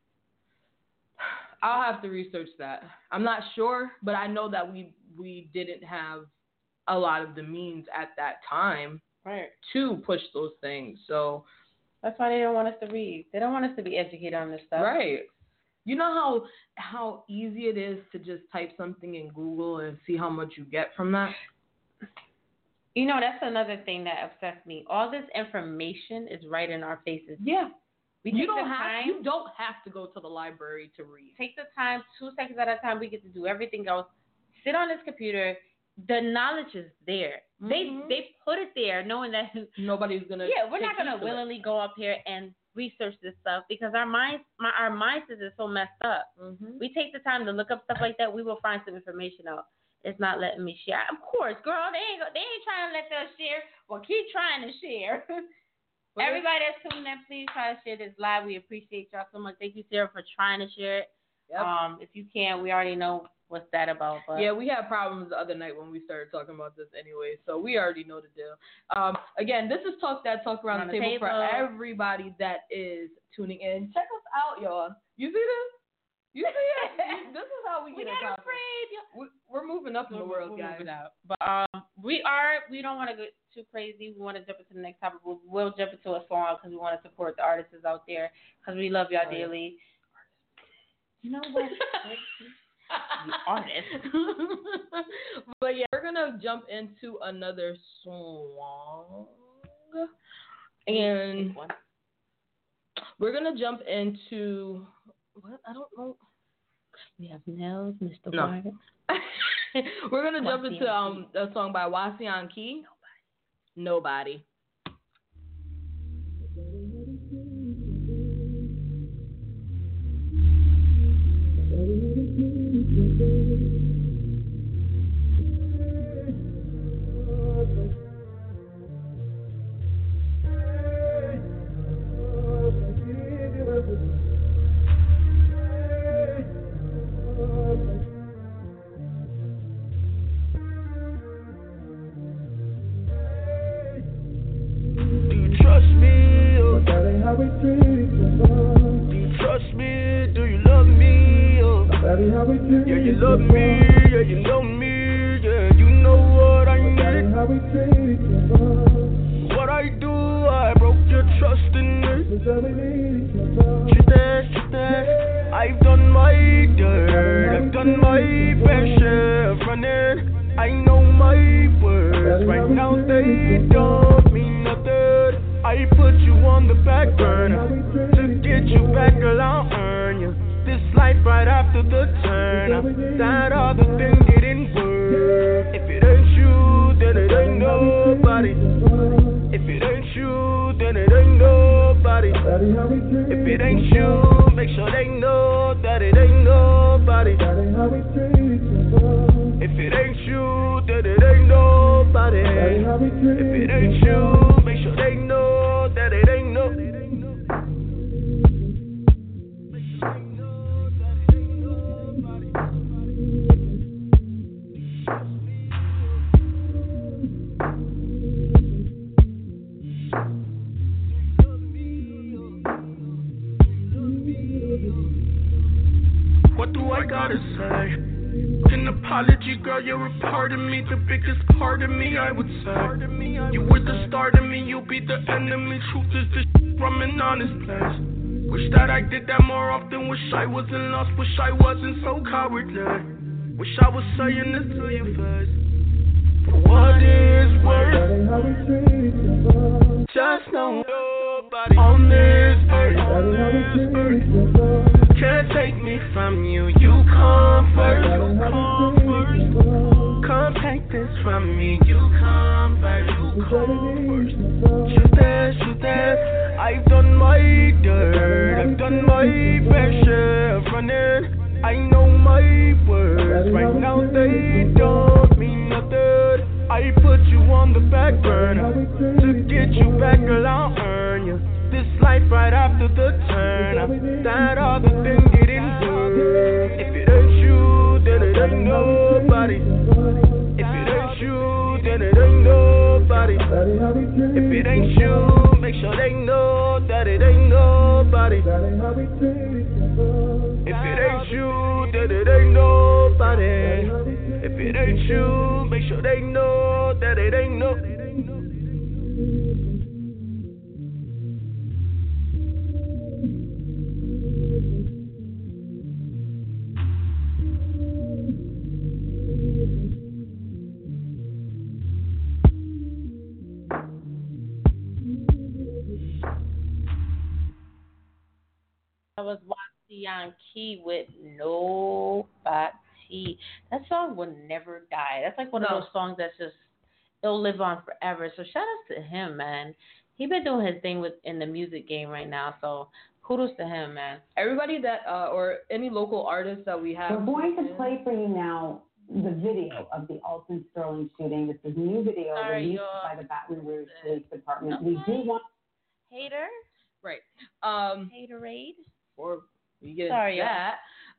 Speaker 3: I'll have to research that. I'm not sure, but I know that we we didn't have a lot of the means at that time
Speaker 2: right.
Speaker 3: to push those things. So
Speaker 2: that's why they don't want us to read. They don't want us to be educated on this stuff.
Speaker 3: Right. You know how how easy it is to just type something in Google and see how much you get from that?
Speaker 2: You know, that's another thing that upsets me. All this information is right in our faces.
Speaker 3: Yeah.
Speaker 2: We
Speaker 3: you
Speaker 2: take
Speaker 3: don't
Speaker 2: the
Speaker 3: have
Speaker 2: time,
Speaker 3: you don't have to go to the library to read.
Speaker 2: Take the time, two seconds at a time. We get to do everything else. Sit on this computer. The knowledge is there. Mm-hmm. They they put it there, knowing that
Speaker 3: nobody's gonna.
Speaker 2: Yeah, we're not gonna willingly go up here and research this stuff because our minds, my, our mindset is so messed up.
Speaker 3: Mm-hmm.
Speaker 2: We take the time to look up stuff like that. We will find some information out. It's not letting me share. Of course, girl, they ain't they ain't trying to let us share. Well, keep trying to share. Everybody that's tuning in, please try to share this live. We appreciate y'all so much. Thank you, Sarah, for trying to share it.
Speaker 3: Yep.
Speaker 2: Um, if you can't, we already know what's that about. But
Speaker 3: yeah, we had problems the other night when we started talking about this anyway, so we already know the deal. Um, again, this is Talk That Talk Around, Around the, the table, table for everybody that is tuning in. Check us out, y'all. You see this? You see it? This is how we,
Speaker 2: we
Speaker 3: get
Speaker 2: it.
Speaker 3: We, we're moving up in
Speaker 2: we're,
Speaker 3: the world,
Speaker 2: we're
Speaker 3: guys.
Speaker 2: Moving out. But um, we are. We don't want to get too crazy. We want to jump into the next topic. We'll, we'll jump into a song because we want to support the artists out there because we love y'all dearly. You know what? The artist.
Speaker 3: But yeah, we're gonna jump into another song, and we're gonna jump into what I don't know.
Speaker 2: We have Nels, Mister
Speaker 3: No.
Speaker 2: Margaret.
Speaker 3: We're gonna jump into um a song by Wasion Key. Nobody. Nobody.
Speaker 7: Yeah, you love me, yeah, you know me, yeah, you know what I need. What I do, Truth is, truth is, I've done my dirt, I've done my fair share of running. I know my words, right now they don't mean nothing. I put you on the back burner, to get you back, girl, I'll earn you. This life right after the turn up, that other thing didn't work. If it ain't you, then it ain't nobody. If it ain't you, then it ain't nobody. If it ain't you, make sure they know that it ain't nobody. If it ain't you, then it ain't nobody. If it ain't you, make sure they know that it ain't no. What do I gotta say? An apology, girl, you're a part of me, the biggest part of me, I would say. You were the start of me, you'll be the enemy. Truth is the shit from an honest place. Wish that I did that more often, wish I wasn't lost, wish I wasn't so cowardly. Wish I was saying this to your face. For what is worth, just know nobody on this earth, on this earth can't take me from you, you come first, you come first. Come take this from me, you come first, you come first. Truth is, truth is, I've done my dirt, I've done my fair share of running. I know my words, right now they don't mean nothing. I put you on the back burner, to get you back, girl, I'll earn you. This life right after the turn up, that other thing didn't work. If it ain't you, then it ain't nobody. If it ain't you, then it ain't nobody. If it ain't you, make sure they know that it ain't nobody. If it ain't you, then it ain't nobody. If it ain't you, make sure they know that it ain't no.
Speaker 2: That was Wasi on Key with Nobody. That song will never die. That's like one no. of those songs that's just, it'll live on forever. So shout out to him, man. He been doing his thing with in the music game right now. So kudos to him, man.
Speaker 3: Everybody that, uh, or any local artists that we have.
Speaker 8: We're going to play for you now the video of the Alton Sterling shooting. This is a new video
Speaker 2: Sorry,
Speaker 8: released by the Baton Rouge Police Department. Okay. We do want...
Speaker 2: Hater?
Speaker 3: Right. Um,
Speaker 2: Haterade?
Speaker 3: Or we get
Speaker 2: Sorry,
Speaker 3: that.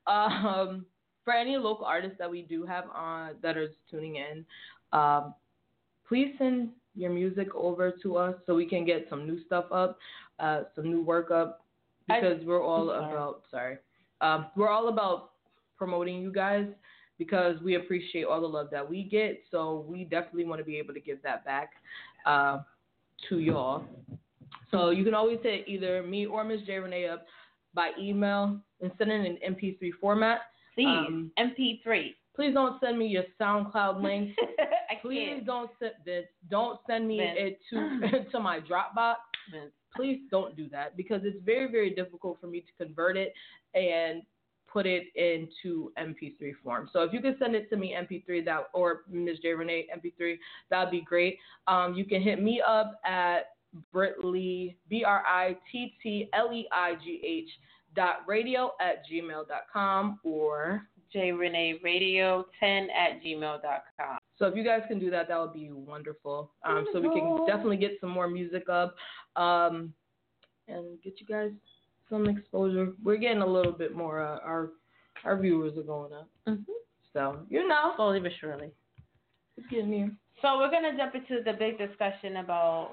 Speaker 3: Um, for any local artists that we do have on that are tuning in, um, please send your music over to us so we can get some new stuff up, uh, some new work up, because I, we're all sorry. about sorry, um, we're all about promoting you guys because we appreciate all the love that we get. So we definitely want to be able to give that back uh, to y'all. So you can always hit either me or Miss J Renee up by email and send it in M P three format.
Speaker 2: Please,
Speaker 3: um,
Speaker 2: M P three.
Speaker 3: Please don't send me your SoundCloud link.
Speaker 2: I
Speaker 3: Please
Speaker 2: can't.
Speaker 3: don't send this. Don't send me
Speaker 2: Vince.
Speaker 3: it to to my Dropbox.
Speaker 2: Vince.
Speaker 3: Please don't do that because it's very very difficult for me to convert it and put it into M P three form. So if you could send it to me M P three that or Miz J Renee M P three, that'd be great. Um, you can hit me up at Brittleigh, B R I T T L E I G H dot radio at gmail dot com or
Speaker 2: J Renee Radio ten at gmail dot com.
Speaker 3: So if you guys can do that, that would be wonderful. Um, so we can definitely get some more music up um, and get you guys some exposure. We're getting a little bit more. Uh, our our viewers are going up.
Speaker 2: Mm-hmm.
Speaker 3: So you know,
Speaker 2: slowly but surely,
Speaker 3: it's getting here.
Speaker 2: So we're gonna jump into the big discussion about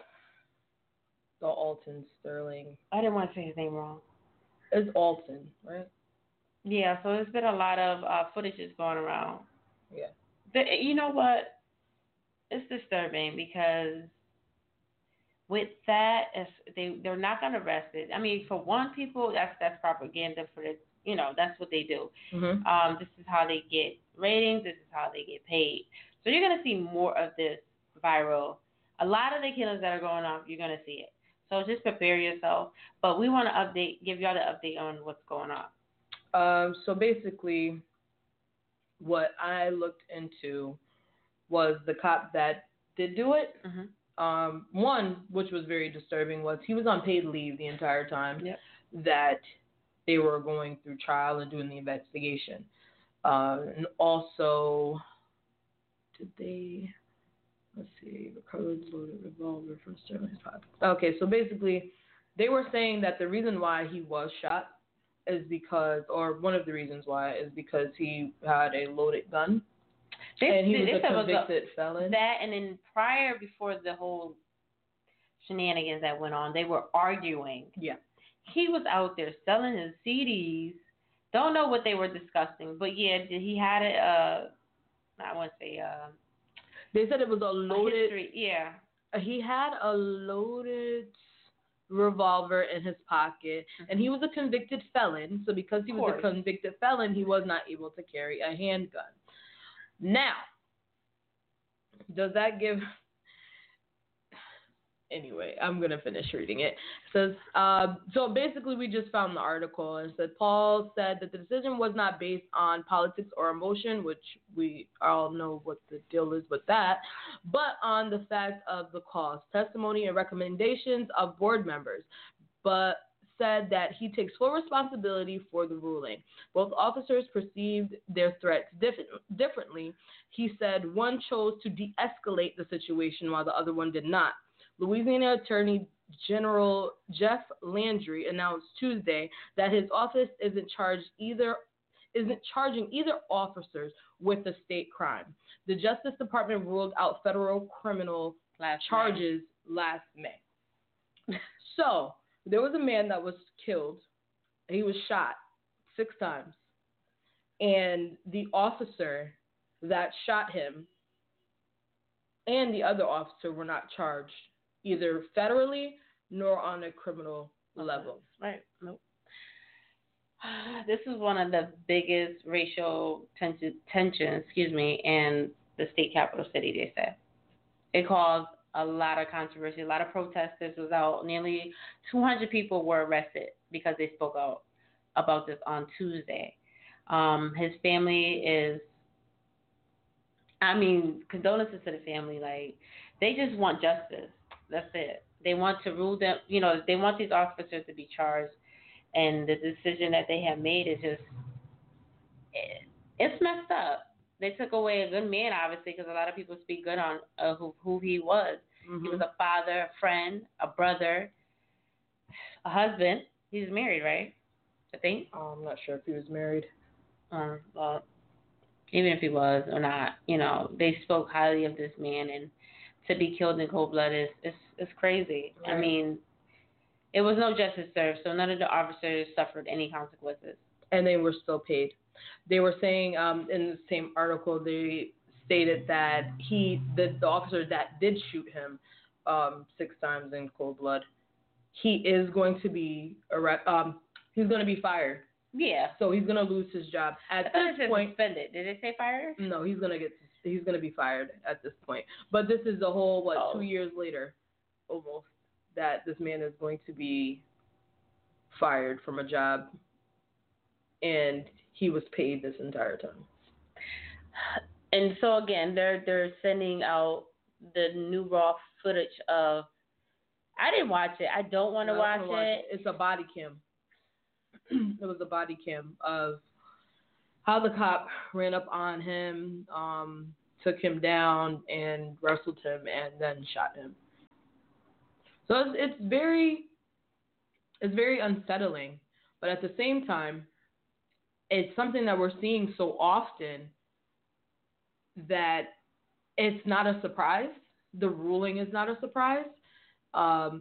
Speaker 3: the Alton Sterling.
Speaker 2: I didn't want to say his name wrong.
Speaker 3: It's Alton, right?
Speaker 2: Yeah. So there's been a lot of uh, footages going around.
Speaker 3: Yeah.
Speaker 2: The, you know what? It's disturbing because with that, if they they're not gonna arrest it. I mean, for one, people that's that's propaganda for the you know that's what they do.
Speaker 3: Mm-hmm.
Speaker 2: Um, this is how they get ratings. This is how they get paid. So you're gonna see more of this viral. A lot of the killings that are going on, you're gonna see it. So just prepare yourself. But we want to update, give y'all the update on what's going on.
Speaker 3: Um, so basically, what I looked into was the cop that did do it.
Speaker 2: Mm-hmm.
Speaker 3: Um, one, which was very disturbing, was he was on paid leave the entire time
Speaker 2: Yep.
Speaker 3: that they were going through trial and doing the investigation. Uh, and also, did they, let's see, recovered loaded revolver from Sterling's pocket. Okay, so basically, they were saying that the reason why he was shot is because, or one of the reasons why, is because he had a loaded gun.
Speaker 2: This,
Speaker 3: and he was
Speaker 2: this
Speaker 3: a
Speaker 2: was
Speaker 3: convicted
Speaker 2: a,
Speaker 3: felon.
Speaker 2: That and then prior, before the whole shenanigans that went on, they were arguing.
Speaker 3: Yeah.
Speaker 2: He was out there selling his C Ds. Don't know what they were discussing, but yeah, he had a. Uh, I want to say. Uh,
Speaker 3: they said it was a loaded.
Speaker 2: A history, yeah.
Speaker 3: He had a loaded revolver in his pocket, mm-hmm. and he was a convicted felon. So because he was a convicted felon, he was not able to carry a handgun. Now, does that give... Anyway, I'm going to finish reading it. It says, uh, so basically we just found the article and said, Paul said that the decision was not based on politics or emotion, which we all know what the deal is with that, but on the fact of the cause, testimony, and recommendations of board members, but said that he takes full responsibility for the ruling. Both officers perceived their threats diff- differently. He said one chose to de-escalate the situation while the other one did not. Louisiana Attorney General Jeff Landry announced Tuesday that his office isn't charged either isn't charging either officers with a state crime. The Justice Department ruled out federal criminal
Speaker 2: last
Speaker 3: charges May. last May. So there was a man that was killed. He was shot six times. And the officer that shot him and the other officer were not charged either federally nor on a criminal level.
Speaker 2: Right. Nope. This is one of the biggest racial tension, tensions, excuse me, in the state capital city, they said. It caused a lot of controversy. A lot of protesters was out. Nearly two hundred people were arrested because they spoke out about this on Tuesday. Um, his family is, I mean, condolences to the family. Like, they just want justice. That's it. They want to rule them, you know, they want these officers to be charged. And the decision that they have made is just, it, it's messed up. They took away a good man, obviously, because a lot of people speak good on uh, who, who he was. Mm-hmm. He was a father, a friend, a brother, a husband. He's married, right? I think.
Speaker 3: Oh, I'm not sure if he was married.
Speaker 2: Um, well, even if he was or not, you know, they spoke highly of this man, and to be killed in cold blood is is, is crazy. Right. I mean, it was no justice served, so none of the officers suffered any consequences.
Speaker 3: And they were still paid. They were saying um, in the same article, they stated that he, the, the officer that did shoot him um, six times in cold blood, he is going to be arre- um, he's going to be fired.
Speaker 2: Yeah.
Speaker 3: So he's going to lose his job at
Speaker 2: I
Speaker 3: this point.
Speaker 2: Suspended. Did it say fired?
Speaker 3: No, he's going to get he's going to be fired at this point. But this is a whole what
Speaker 2: oh.
Speaker 3: two years later, almost, that this man is going to be fired from a job, and he was paid this entire time.
Speaker 2: And so again, they're they're sending out the new raw footage of. I didn't watch it. I don't want to
Speaker 3: no,
Speaker 2: watch,
Speaker 3: watch
Speaker 2: it.
Speaker 3: it. It's a body cam. It was a body cam of how the cop ran up on him, um, took him down, and wrestled him, and then shot him. So it's, it's very, it's very unsettling, but at the same time, it's something that we're seeing so often that it's not a surprise. The ruling is not a surprise. Um,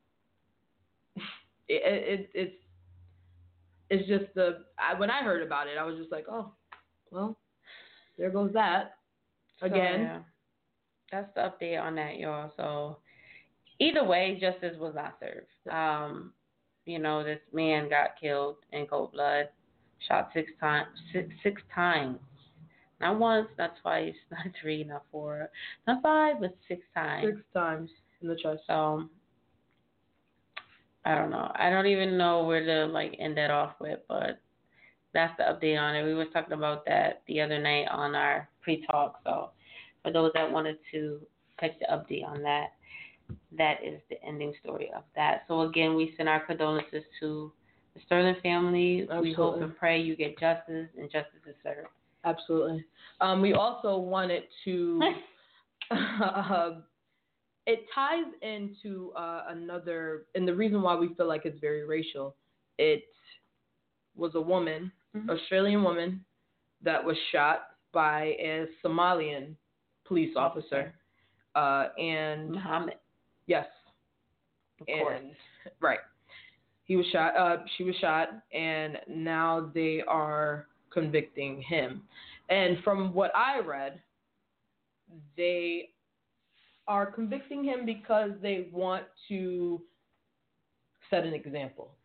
Speaker 3: it, it, it's it's just the I, when I heard about it, I was just like, oh, well, there goes that again.
Speaker 2: So, yeah. That's the update on that, y'all. So either way, justice was not served. Um, you know, this man got killed in cold blood, shot six times, six, six times. Not once, not twice, not three, not four, not five, but six times.
Speaker 3: Six times in the chest.
Speaker 2: So, I don't know. I don't even know where to, like, end that off with, but that's the update on it. We were talking about that the other night on our pre-talk, so for those that wanted to catch the update on that, that is the ending story of that. So, again, we send our condolences to the Sterling family.
Speaker 3: Absolutely.
Speaker 2: We hope and pray you get justice and justice is served.
Speaker 3: Absolutely. Um, we also wanted to, uh, it ties into uh, another, and the reason why we feel like it's very racial, it was a woman, mm-hmm. Australian woman, that was shot by a Somalian police officer. Uh, and
Speaker 2: Muhammad.
Speaker 3: Yes.
Speaker 2: Of
Speaker 3: and,
Speaker 2: course.
Speaker 3: Right. He was shot, uh, she was shot, and now they are convicting him. And from what I read, they are convicting him because they want to set an example.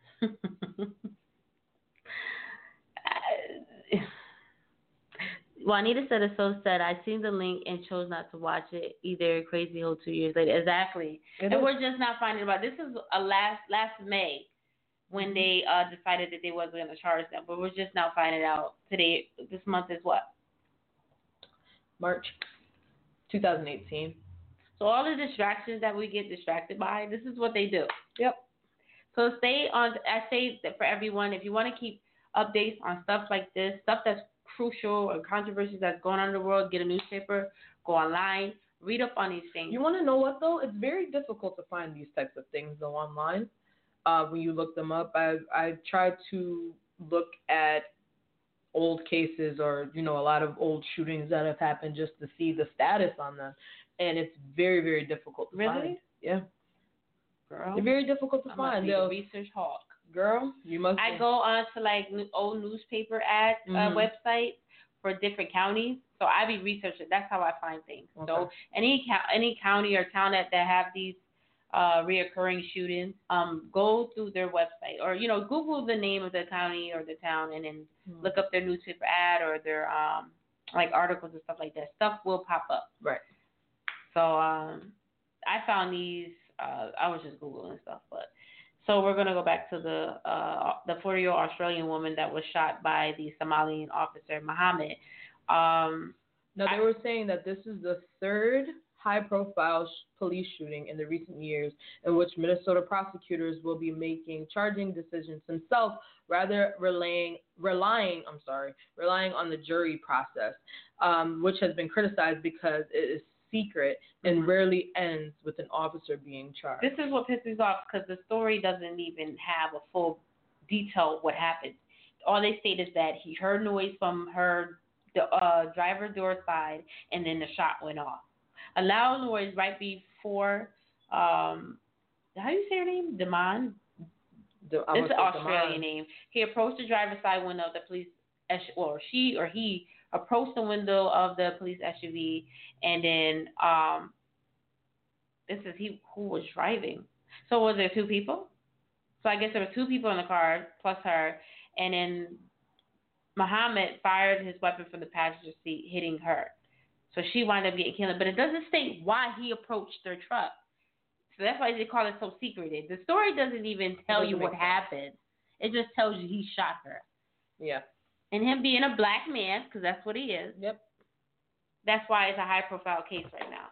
Speaker 2: Juanita said it's so sad. I seen the link and chose not to watch it either. Crazy Hole two years later. Exactly.
Speaker 3: It
Speaker 2: and
Speaker 3: is.
Speaker 2: we're just not finding about this is a last last May when they uh, decided that they wasn't going to charge them. But we're just now finding out today. This month is what?
Speaker 3: March twenty eighteen.
Speaker 2: So all the distractions that we get distracted by, this is what they do.
Speaker 3: Yep.
Speaker 2: So stay on. I say that for everyone, if you want to keep updates on stuff like this, stuff that's crucial or controversies that's going on in the world, get a newspaper, go online, read up on these things.
Speaker 3: You want to know what, though? It's very difficult to find these types of things, though, online. Uh, when you look them up, I I tried to look at old cases or, you know, a lot of old shootings that have happened just to see the status on them. And it's very, very difficult to
Speaker 2: really?
Speaker 3: find. Yeah.
Speaker 2: Girl.
Speaker 3: They're very difficult to
Speaker 2: I
Speaker 3: find.
Speaker 2: Must be a research hawk.
Speaker 3: Girl, you must.
Speaker 2: I
Speaker 3: be.
Speaker 2: go on to like old newspaper ad uh,
Speaker 3: mm-hmm.
Speaker 2: websites for different counties. So I be researching. That's how I find things. Okay. So any any county or town that, that have these uh, reoccurring shootings, um, go through their website or, you know, Google the name of the county or the town and then mm-hmm. look up their newspaper ad or their um like articles and stuff like that. Stuff will pop up.
Speaker 3: Right.
Speaker 2: So um, I found these. Uh, I was just Googling stuff, but so we're gonna go back to the uh, the forty-year-old Australian woman that was shot by the Somalian officer Muhammad. Um,
Speaker 3: now they I, were saying that this is the third high-profile sh- police shooting in the recent years in which Minnesota prosecutors will be making charging decisions themselves, rather relying relying I'm sorry relying on the jury process, um, which has been criticized because it is secret and mm-hmm. rarely ends with an officer being charged.
Speaker 2: This is what pisses off because the story doesn't even have a full detail of what happened. All they state is that he heard noise from her the uh, driver door side and then the shot went off. A loud noise right before, um, how do you say her name? Damon?
Speaker 3: The,
Speaker 2: it's an Australian name. He approached the driver's side window of the police, or she or he approached the window of the police S U V, and then um, this is he who was driving. So was there two people? So I guess there were two people in the car plus her, and then Muhammad fired his weapon from the passenger seat, hitting her. So she wound up getting killed, but it doesn't state why he approached their truck. So that's why they call it so secretive. The story doesn't even tell you what happened. It just tells you he shot her.
Speaker 3: Yeah.
Speaker 2: And him being a black man, because that's what he is.
Speaker 3: Yep.
Speaker 2: That's why it's a high-profile case right now.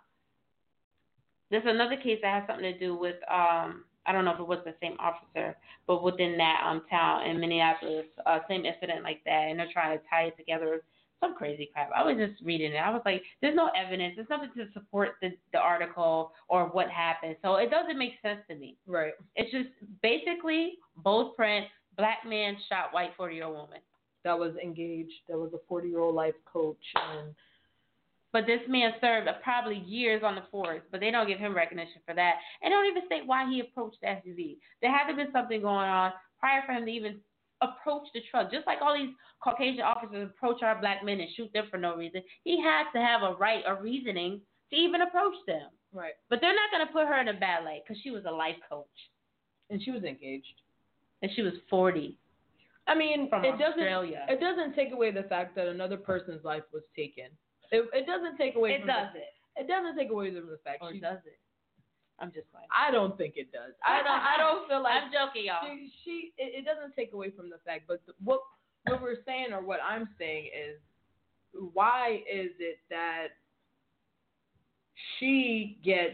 Speaker 2: There's another case that has something to do with, um, I don't know if it was the same officer, but within that um, town in Minneapolis, uh, same incident like that, and they're trying to tie it together. Some crazy crap. I was just reading it. I was like, there's no evidence. There's nothing to support the, the article or what happened. So it doesn't make sense to me.
Speaker 3: Right.
Speaker 2: It's just basically both prints, black man shot white forty-year-old woman.
Speaker 3: That was engaged. That was a forty-year-old life coach. And
Speaker 2: But this man served probably years on the force, but they don't give him recognition for that. And they don't even state why he approached the S U V. There had to be something going on prior for him to even approach the truck. Just like all these Caucasian officers approach our black men and shoot them for no reason, he had to have a right or reasoning to even approach them.
Speaker 3: Right.
Speaker 2: But they're not going to put her in a bad light because she was a life coach.
Speaker 3: And she was engaged.
Speaker 2: And she was forty.
Speaker 3: I mean,
Speaker 2: From
Speaker 3: it
Speaker 2: Australia.
Speaker 3: doesn't it doesn't take away the fact that another person's life was taken. It, it doesn't take away
Speaker 2: It
Speaker 3: from
Speaker 2: does
Speaker 3: the,
Speaker 2: it.
Speaker 3: It doesn't take away from the fact
Speaker 2: Or
Speaker 3: she
Speaker 2: does it? I'm just like.
Speaker 3: I don't think it does. I don't I don't feel like
Speaker 2: I'm joking, y'all.
Speaker 3: She, she it, it doesn't take away from the fact, but the, what what we're saying or what I'm saying is, why is it that she gets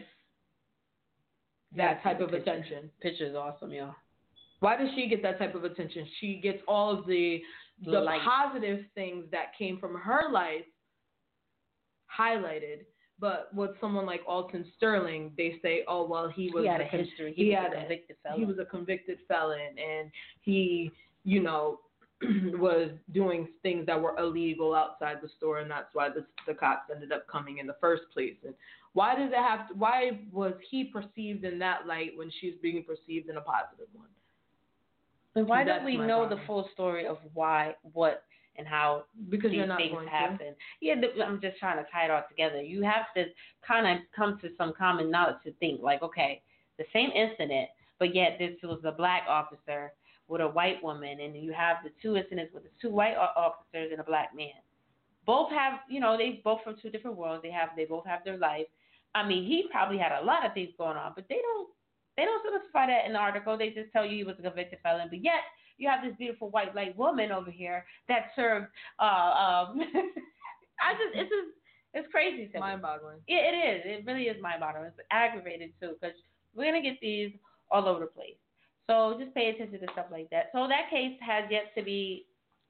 Speaker 3: that
Speaker 2: Yeah,
Speaker 3: type of
Speaker 2: picture.
Speaker 3: attention?
Speaker 2: Picture's awesome, y'all.
Speaker 3: Why does she get that type of attention? She gets all of the the
Speaker 2: Light.
Speaker 3: positive things that came from her life highlighted. But with someone like Alton Sterling, they say, oh, well, he was
Speaker 2: He had
Speaker 3: a,
Speaker 2: a
Speaker 3: con-
Speaker 2: history. He,
Speaker 3: He,
Speaker 2: was
Speaker 3: had
Speaker 2: a convicted felon.
Speaker 3: He was a convicted felon, and he, you know, was doing things that were illegal outside the store, and that's why the, the cops ended up coming in the first place. And why does it have to, why was he perceived in that light when she's being perceived in a positive one?
Speaker 2: And why
Speaker 3: That's
Speaker 2: don't we
Speaker 3: my
Speaker 2: know
Speaker 3: problem.
Speaker 2: the full story of why, what, and how
Speaker 3: Because
Speaker 2: these
Speaker 3: you're not
Speaker 2: things
Speaker 3: going
Speaker 2: happen?
Speaker 3: to.
Speaker 2: Yeah, th- I'm just trying to tie it all together. You have to kind of come to some common knowledge to think, like, okay, the same incident, but yet this was a black officer with a white woman, and you have the two incidents with the two white o- officers and a black man. Both have, you know, they both from two different worlds. They have, they both have their life. I mean, he probably had a lot of things going on, but they don't, they don't specify that in the article. They just tell you he was a convicted felon, but yet you have this beautiful white light woman over here that served. Uh, um, I just, it's just, it's crazy to me.
Speaker 3: Mind-boggling.
Speaker 2: Yeah, it is. It really is mind-boggling. It's aggravated too, because we're gonna get these all over the place. So just pay attention to stuff like that. So that case has yet to be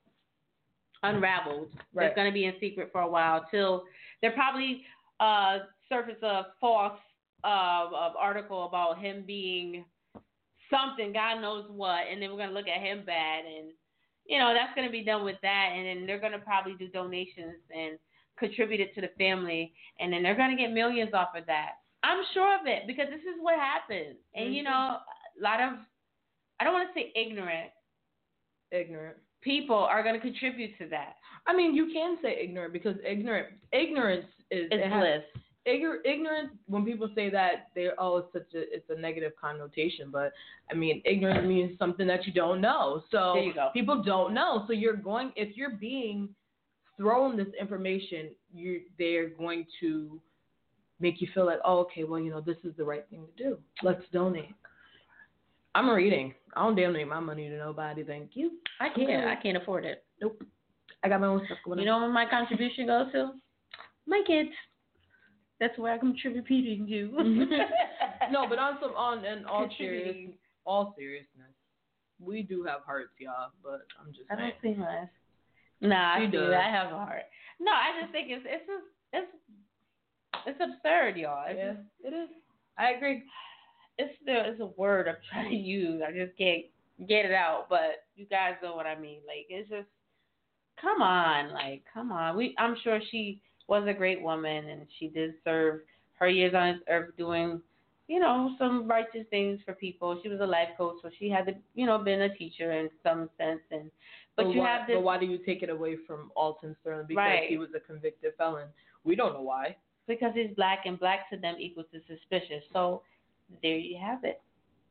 Speaker 2: unraveled.
Speaker 3: Right.
Speaker 2: It's gonna be in secret for a while till they probably uh, surface a false uh, of article about him being something, God knows what, and then we're gonna look at him bad, and you know that's gonna be done with that, and then they're gonna probably do donations and contribute it to the family, and then they're gonna get millions off of that. I'm sure of it because this is what happens, and
Speaker 3: Mm-hmm.
Speaker 2: you know a lot of, I don't want to say ignorant,
Speaker 3: Ignorant.
Speaker 2: people are gonna contribute to that.
Speaker 3: I mean, you can say ignorant because ignorant ignorance is
Speaker 2: It's
Speaker 3: it has-
Speaker 2: bliss.
Speaker 3: Igor- ignorance, when people say that, they're, oh, it's such a, it's a negative connotation, but I mean, ignorance means something that you don't know. So
Speaker 2: There you go.
Speaker 3: people don't know. So you're going, if you're being thrown this information, you they're going to make you feel like, oh, okay, well, you know, this is the right thing to do. Let's donate. I'm reading. I don't donate my money to nobody. Thank you.
Speaker 2: I can't. I can't afford it.
Speaker 3: Nope. I got my own stuff going on.
Speaker 2: You know where my contribution goes to? My kids. That's where I'm contributing to.
Speaker 3: No, but on some on in all serious
Speaker 2: Contributing.
Speaker 3: all seriousness, we do have hearts, y'all. But I'm just
Speaker 2: I
Speaker 3: saying.
Speaker 2: don't see much. Nah,
Speaker 3: She
Speaker 2: I do.
Speaker 3: does.
Speaker 2: I have a heart. No, I just think it's it's just, it's it's absurd, y'all. It's
Speaker 3: Yeah,
Speaker 2: just,
Speaker 3: it is. I agree.
Speaker 2: it's the it's a word I'm trying to use. I just can't get it out. But you guys know what I mean. Like it's just, come on, like come on. We I'm sure she was a great woman and she did serve her years on this earth doing, you know, some righteous things for people. She was a life coach, so she had to, you know, been a teacher in some sense. And but, you
Speaker 3: why,
Speaker 2: have this.
Speaker 3: But why do you take it away from Alton Sterling because
Speaker 2: Right.
Speaker 3: he was a convicted felon? We don't know why.
Speaker 2: Because he's black and black to them equals to suspicious. So there you have it.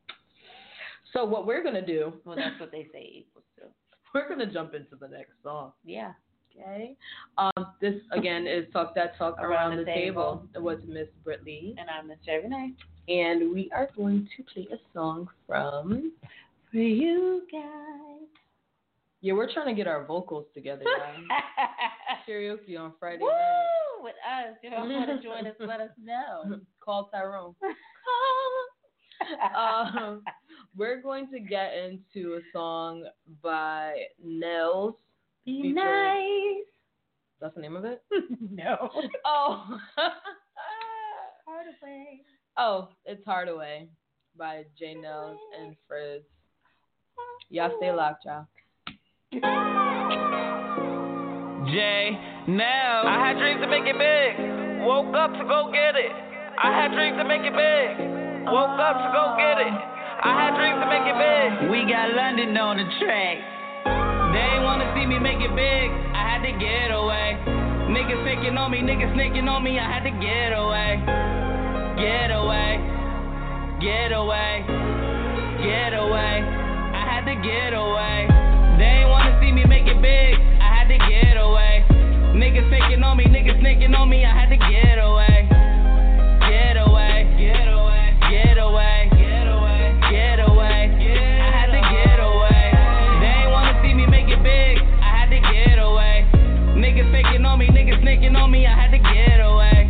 Speaker 3: So what we're gonna do?
Speaker 2: Well, that's what they say equals to.
Speaker 3: We're gonna jump into the next song.
Speaker 2: Yeah.
Speaker 3: Okay. Um, this again is Talk That Talk Around,
Speaker 2: Around
Speaker 3: the,
Speaker 2: the
Speaker 3: Table.
Speaker 2: Table.
Speaker 3: It was Miss Britt Lee.
Speaker 2: And I'm Miss Jerry Renee.
Speaker 3: And we are going to play a song from
Speaker 2: For you guys.
Speaker 3: Yeah, we're trying to get our vocals together, guys. Karaoke on Friday
Speaker 2: Woo!
Speaker 3: night.
Speaker 2: With us. If you want to join us, let us know.
Speaker 3: Call Tyrone. um, we're going to get into a song by Nels.
Speaker 2: Be
Speaker 3: featuring-
Speaker 2: nice.
Speaker 3: That's the name of it?
Speaker 2: No.
Speaker 3: Oh.
Speaker 2: Hardaway.
Speaker 3: Oh, it's Hardaway by J Nels and Frizz. Y'all stay locked, y'all.
Speaker 4: J now I had dreams to make it big. Woke up to go get it. I had dreams to make it big. Woke up to go get it. I had dreams to make it big. We got London on the track. They ain't wanna see me make it big. I had to get away. Niggas faking on me, niggas snaking on me. I had to get away. get away, get away, get away. I had to get away. They ain't wanna see me make it big. I had to get away. Niggas faking on me, niggas sneaking on me. I had to get away, get away, get away, get away, get away, get away. I had to get away. They ain't wanna see me make it big. I had to get away. Niggas faking on me, niggas sneaking on me. I had to get away.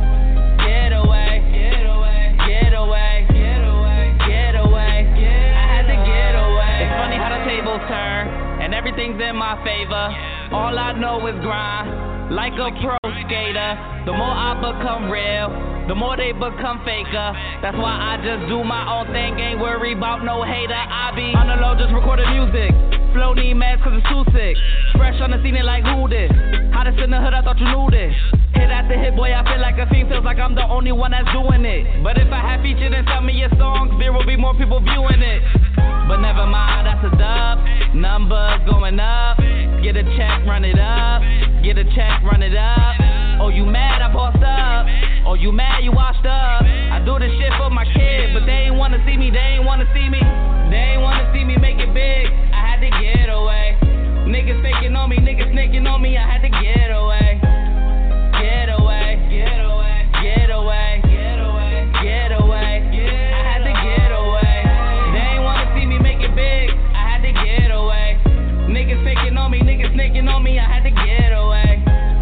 Speaker 4: Get away, get away, get away, get away, get away. I had to get away. It's funny how the tables turn and everything's in my favor. All I know is grind, like a pro skater. The more I become real, the more they become faker. That's why I just do my own thing, ain't worried about no hater. I be on the low, just recording music. Flow need meds cause it's too sick. Fresh on the scene, it like who this? Hottest in the hood, I thought you knew this. Hit after hit, boy, I feel like a fiend. Feels like I'm the only one that's doing it. But if I had featured in some of your songs, there will be more people viewing it. But never mind, that's a dub. Numbers going up. Get a check, run it up. Get a check, run it up. Oh, you mad, I bossed up. Oh, you mad, you washed up. I do this shit for my kids, but they ain't wanna see me, they ain't wanna see me. They ain't wanna see me make it big. I had to get away. Niggas faking on me, niggas sneaking on me. I had to get away. Get away, get away, get away, get away, get away. I had to get away. They ain't wanna see me make it big. I had to get away. Niggas faking on me, niggas sneaking on me. I had to get away.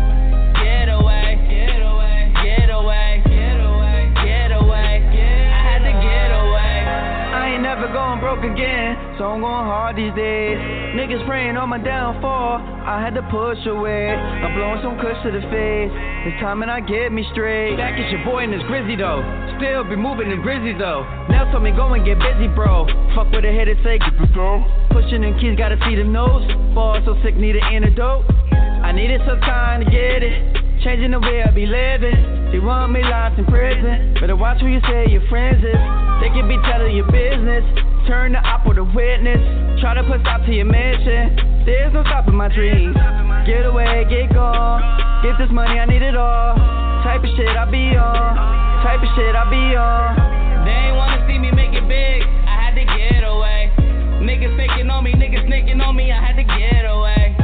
Speaker 4: Get away, get away, get away, get away, get away. I had to get away. I ain't never going broke again, so I'm going hard these days. Niggas praying on my downfall, I had to push away. I'm blowing some kush to the face. It's time and I get me straight. Back at your boy and it's Grizzy though. Still be moving in Grizzy though. Now told me go and get busy, bro. Fuck with a head and say get the go. Pushing in keys, gotta see the nose. Ball so sick, need an antidote. I needed some time to get it. Changing the way I be living. They want me locked in prison. Better watch who you say your friends is. They can be telling your business. Turn the op with a witness. Try to put stop to your mission. There's no stopping my dreams. Get away, get gone. Get this money, I need it all. Type of shit I be on. Type of shit I be on. They ain't wanna see me make it big. I had to get away. Niggas faking on me, niggas sneaking on me. I had to get away.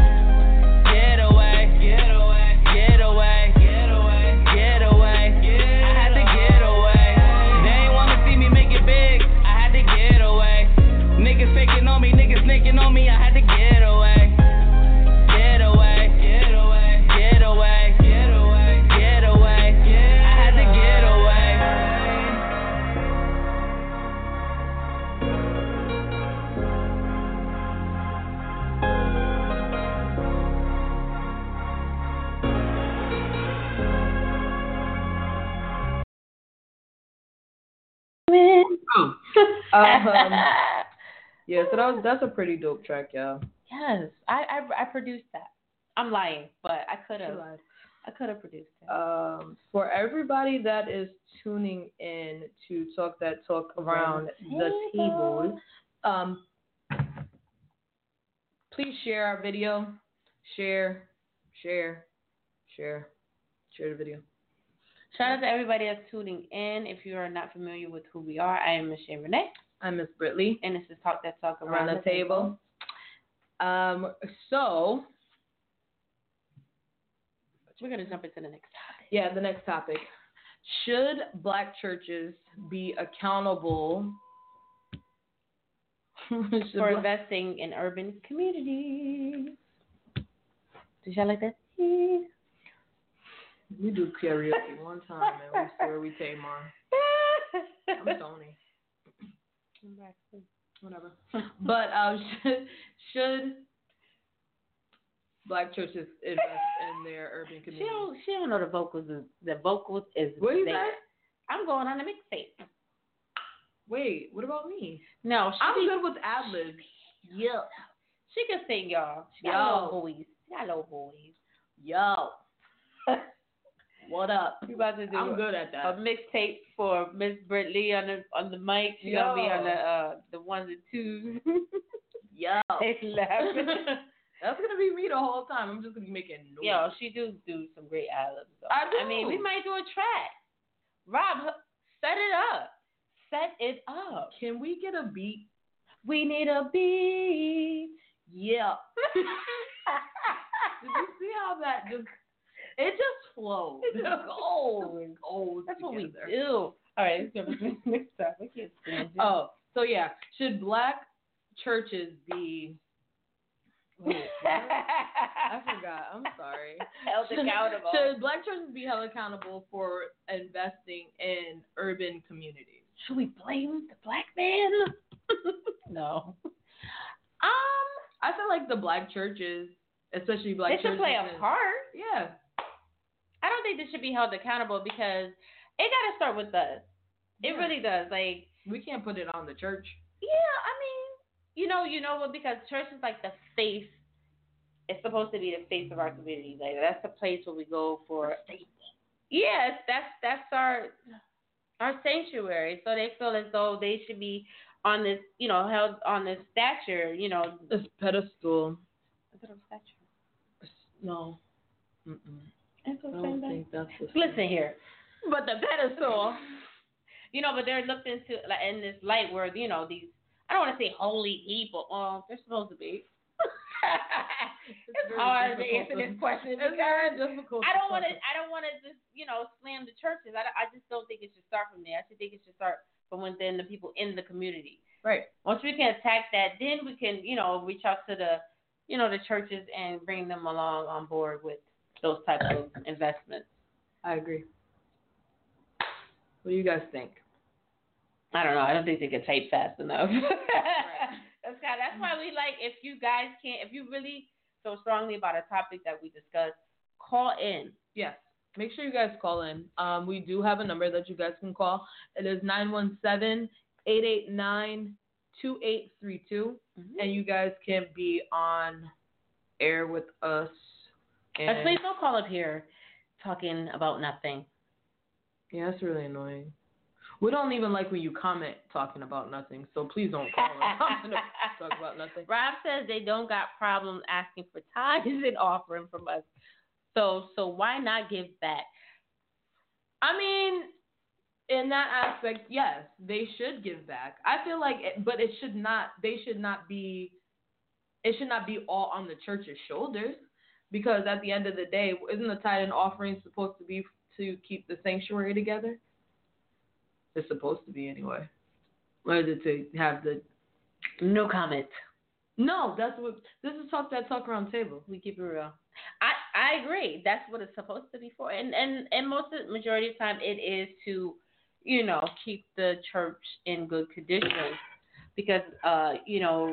Speaker 4: Get away, get away, get away, get away, get away. I had to get away. They ain't wanna see me make it big. I had to get away. Niggas faking on me, niggas sneaking on me. I had to get away. Get away, get away, get away, get away, get away. I had to get away.
Speaker 3: Oh. um, yeah, so that was, that's a pretty dope track, y'all.
Speaker 2: Yes, I, I I produced that. I'm lying, but I could have. I could have produced it.
Speaker 3: Um, for everybody that is tuning in to Talk That Talk around the table, um, please share our video. Share, share, share, share the video.
Speaker 2: Shout out to everybody that's tuning in. If you are not familiar with who we are, I am Miss Shane Renee.
Speaker 3: I'm Miss Britley.
Speaker 2: And this is Talk That Talk
Speaker 3: around, around the, the table. table. Um, so
Speaker 2: we're gonna jump into the next topic.
Speaker 3: Yeah, the next topic. Should black churches be accountable
Speaker 2: for black- investing in urban communities? Did y'all like that?
Speaker 3: We do karaoke one time and we swear we take Mar. I'm Tony. Whatever. But um, should, should black churches invest in their urban communities?
Speaker 2: She don't, she don't know the vocals. Is, the vocals is
Speaker 3: what you
Speaker 2: there.
Speaker 3: say?
Speaker 2: I'm going on the mixtape.
Speaker 3: Wait, what about me?
Speaker 2: No, she
Speaker 3: I'm
Speaker 2: be,
Speaker 3: good with ad libs.
Speaker 2: Yeah, she can sing, y'all. She got
Speaker 3: Yo.
Speaker 2: a little voice. She got a little voice.
Speaker 3: Yo. What up?
Speaker 2: We about to do
Speaker 3: I'm good at that.
Speaker 2: A mixtape for Miss Britley on the on the mic. She's
Speaker 3: Yo.
Speaker 2: gonna be on the uh the ones and twos.
Speaker 3: Yo.
Speaker 2: They laughing.
Speaker 3: That's gonna be me the whole time. I'm just gonna be making noise.
Speaker 2: Yo, she do do some great ad libs.
Speaker 3: I do.
Speaker 2: I mean, we might do a track. Rob, Set it up. Set it up.
Speaker 3: Can we get a beat?
Speaker 2: We need a beat.
Speaker 3: Yeah. Did you see how that just, it just flowed.
Speaker 2: It just goes.
Speaker 3: It goes
Speaker 2: That's what we
Speaker 3: together.
Speaker 2: do. All right, let's go to the next topic. I can't stand it.
Speaker 3: Oh, so yeah, should black churches be, wait, what? I forgot. I'm sorry.
Speaker 2: Held accountable.
Speaker 3: Should black churches be held accountable for investing in urban communities?
Speaker 2: Should we blame the black man? No. Um,
Speaker 3: I feel like the black churches, especially black
Speaker 2: they
Speaker 3: churches,
Speaker 2: should play a
Speaker 3: and-
Speaker 2: part.
Speaker 3: Yeah.
Speaker 2: I don't think they should be held accountable because it got to start with us. It
Speaker 3: Yeah.
Speaker 2: really does. Like,
Speaker 3: We can't put it on the church.
Speaker 2: yeah, I mean, you know, you know what? Because church is like the face. It's supposed to be the face of our community. Like, that's the place where we go for. Yes, that's that's our our sanctuary. So they feel as though they should be on this, you know, held on this stature. You know,
Speaker 3: This pedestal.
Speaker 2: is it a stature?
Speaker 3: No. Mm-mm.
Speaker 2: It's
Speaker 3: I
Speaker 2: the
Speaker 3: don't
Speaker 2: same thing.
Speaker 3: think that's the
Speaker 2: Listen here.
Speaker 3: But the pedestal.
Speaker 2: You know, but they're looked into like in this light where, you know, these, I don't want to say holy people. Well, they're supposed to be. It's
Speaker 3: very
Speaker 2: hard to
Speaker 3: difficult
Speaker 2: answer
Speaker 3: to-
Speaker 2: this question
Speaker 3: It's
Speaker 2: because
Speaker 3: very difficult.
Speaker 2: I don't
Speaker 3: to
Speaker 2: want to.
Speaker 3: talk
Speaker 2: I don't want to just, you know, slam the churches. I, I just don't think it should start from there. I should think it should start from within the people in the community.
Speaker 3: about. Right.
Speaker 2: Once we can attack that, then we can, you know, reach out to the, you know, the churches and bring them along on board with those types of investments.
Speaker 3: I agree. What do you guys think?
Speaker 2: I don't know. I don't think they can type fast enough. That's kind. That's why we like. If you guys can't, if you really feel strongly about a topic that we discussed, call in.
Speaker 3: Yes. Make sure you guys call in. Um, we do have a number that you guys can call. It is nine one seven, eight eight nine, two eight three two.
Speaker 2: Mm-hmm.
Speaker 3: And you guys can be on air with us. And
Speaker 2: And please don't call up here talking about nothing.
Speaker 3: yeah, that's really annoying. We don't even like when you comment talking about nothing, so please don't call us to talk about nothing.
Speaker 2: Rob says they don't got problems asking for tithes and offering from us. So so why not give back?
Speaker 3: I mean, in that aspect, yes, they should give back. I feel like, it, but it should not. They should not be. It should not be all on the church's shoulders, because at the end of the day, isn't the tithe and offering supposed to be to keep the sanctuary together? It's supposed to be anyway. Or is it to have the?
Speaker 2: No comment.
Speaker 3: No, that's what. This is talk that talk around table.
Speaker 2: We keep it real. I, I agree. That's what it's supposed to be for. And and and most of the majority of the time it is to, you know, keep the church in good condition. Because uh, you know,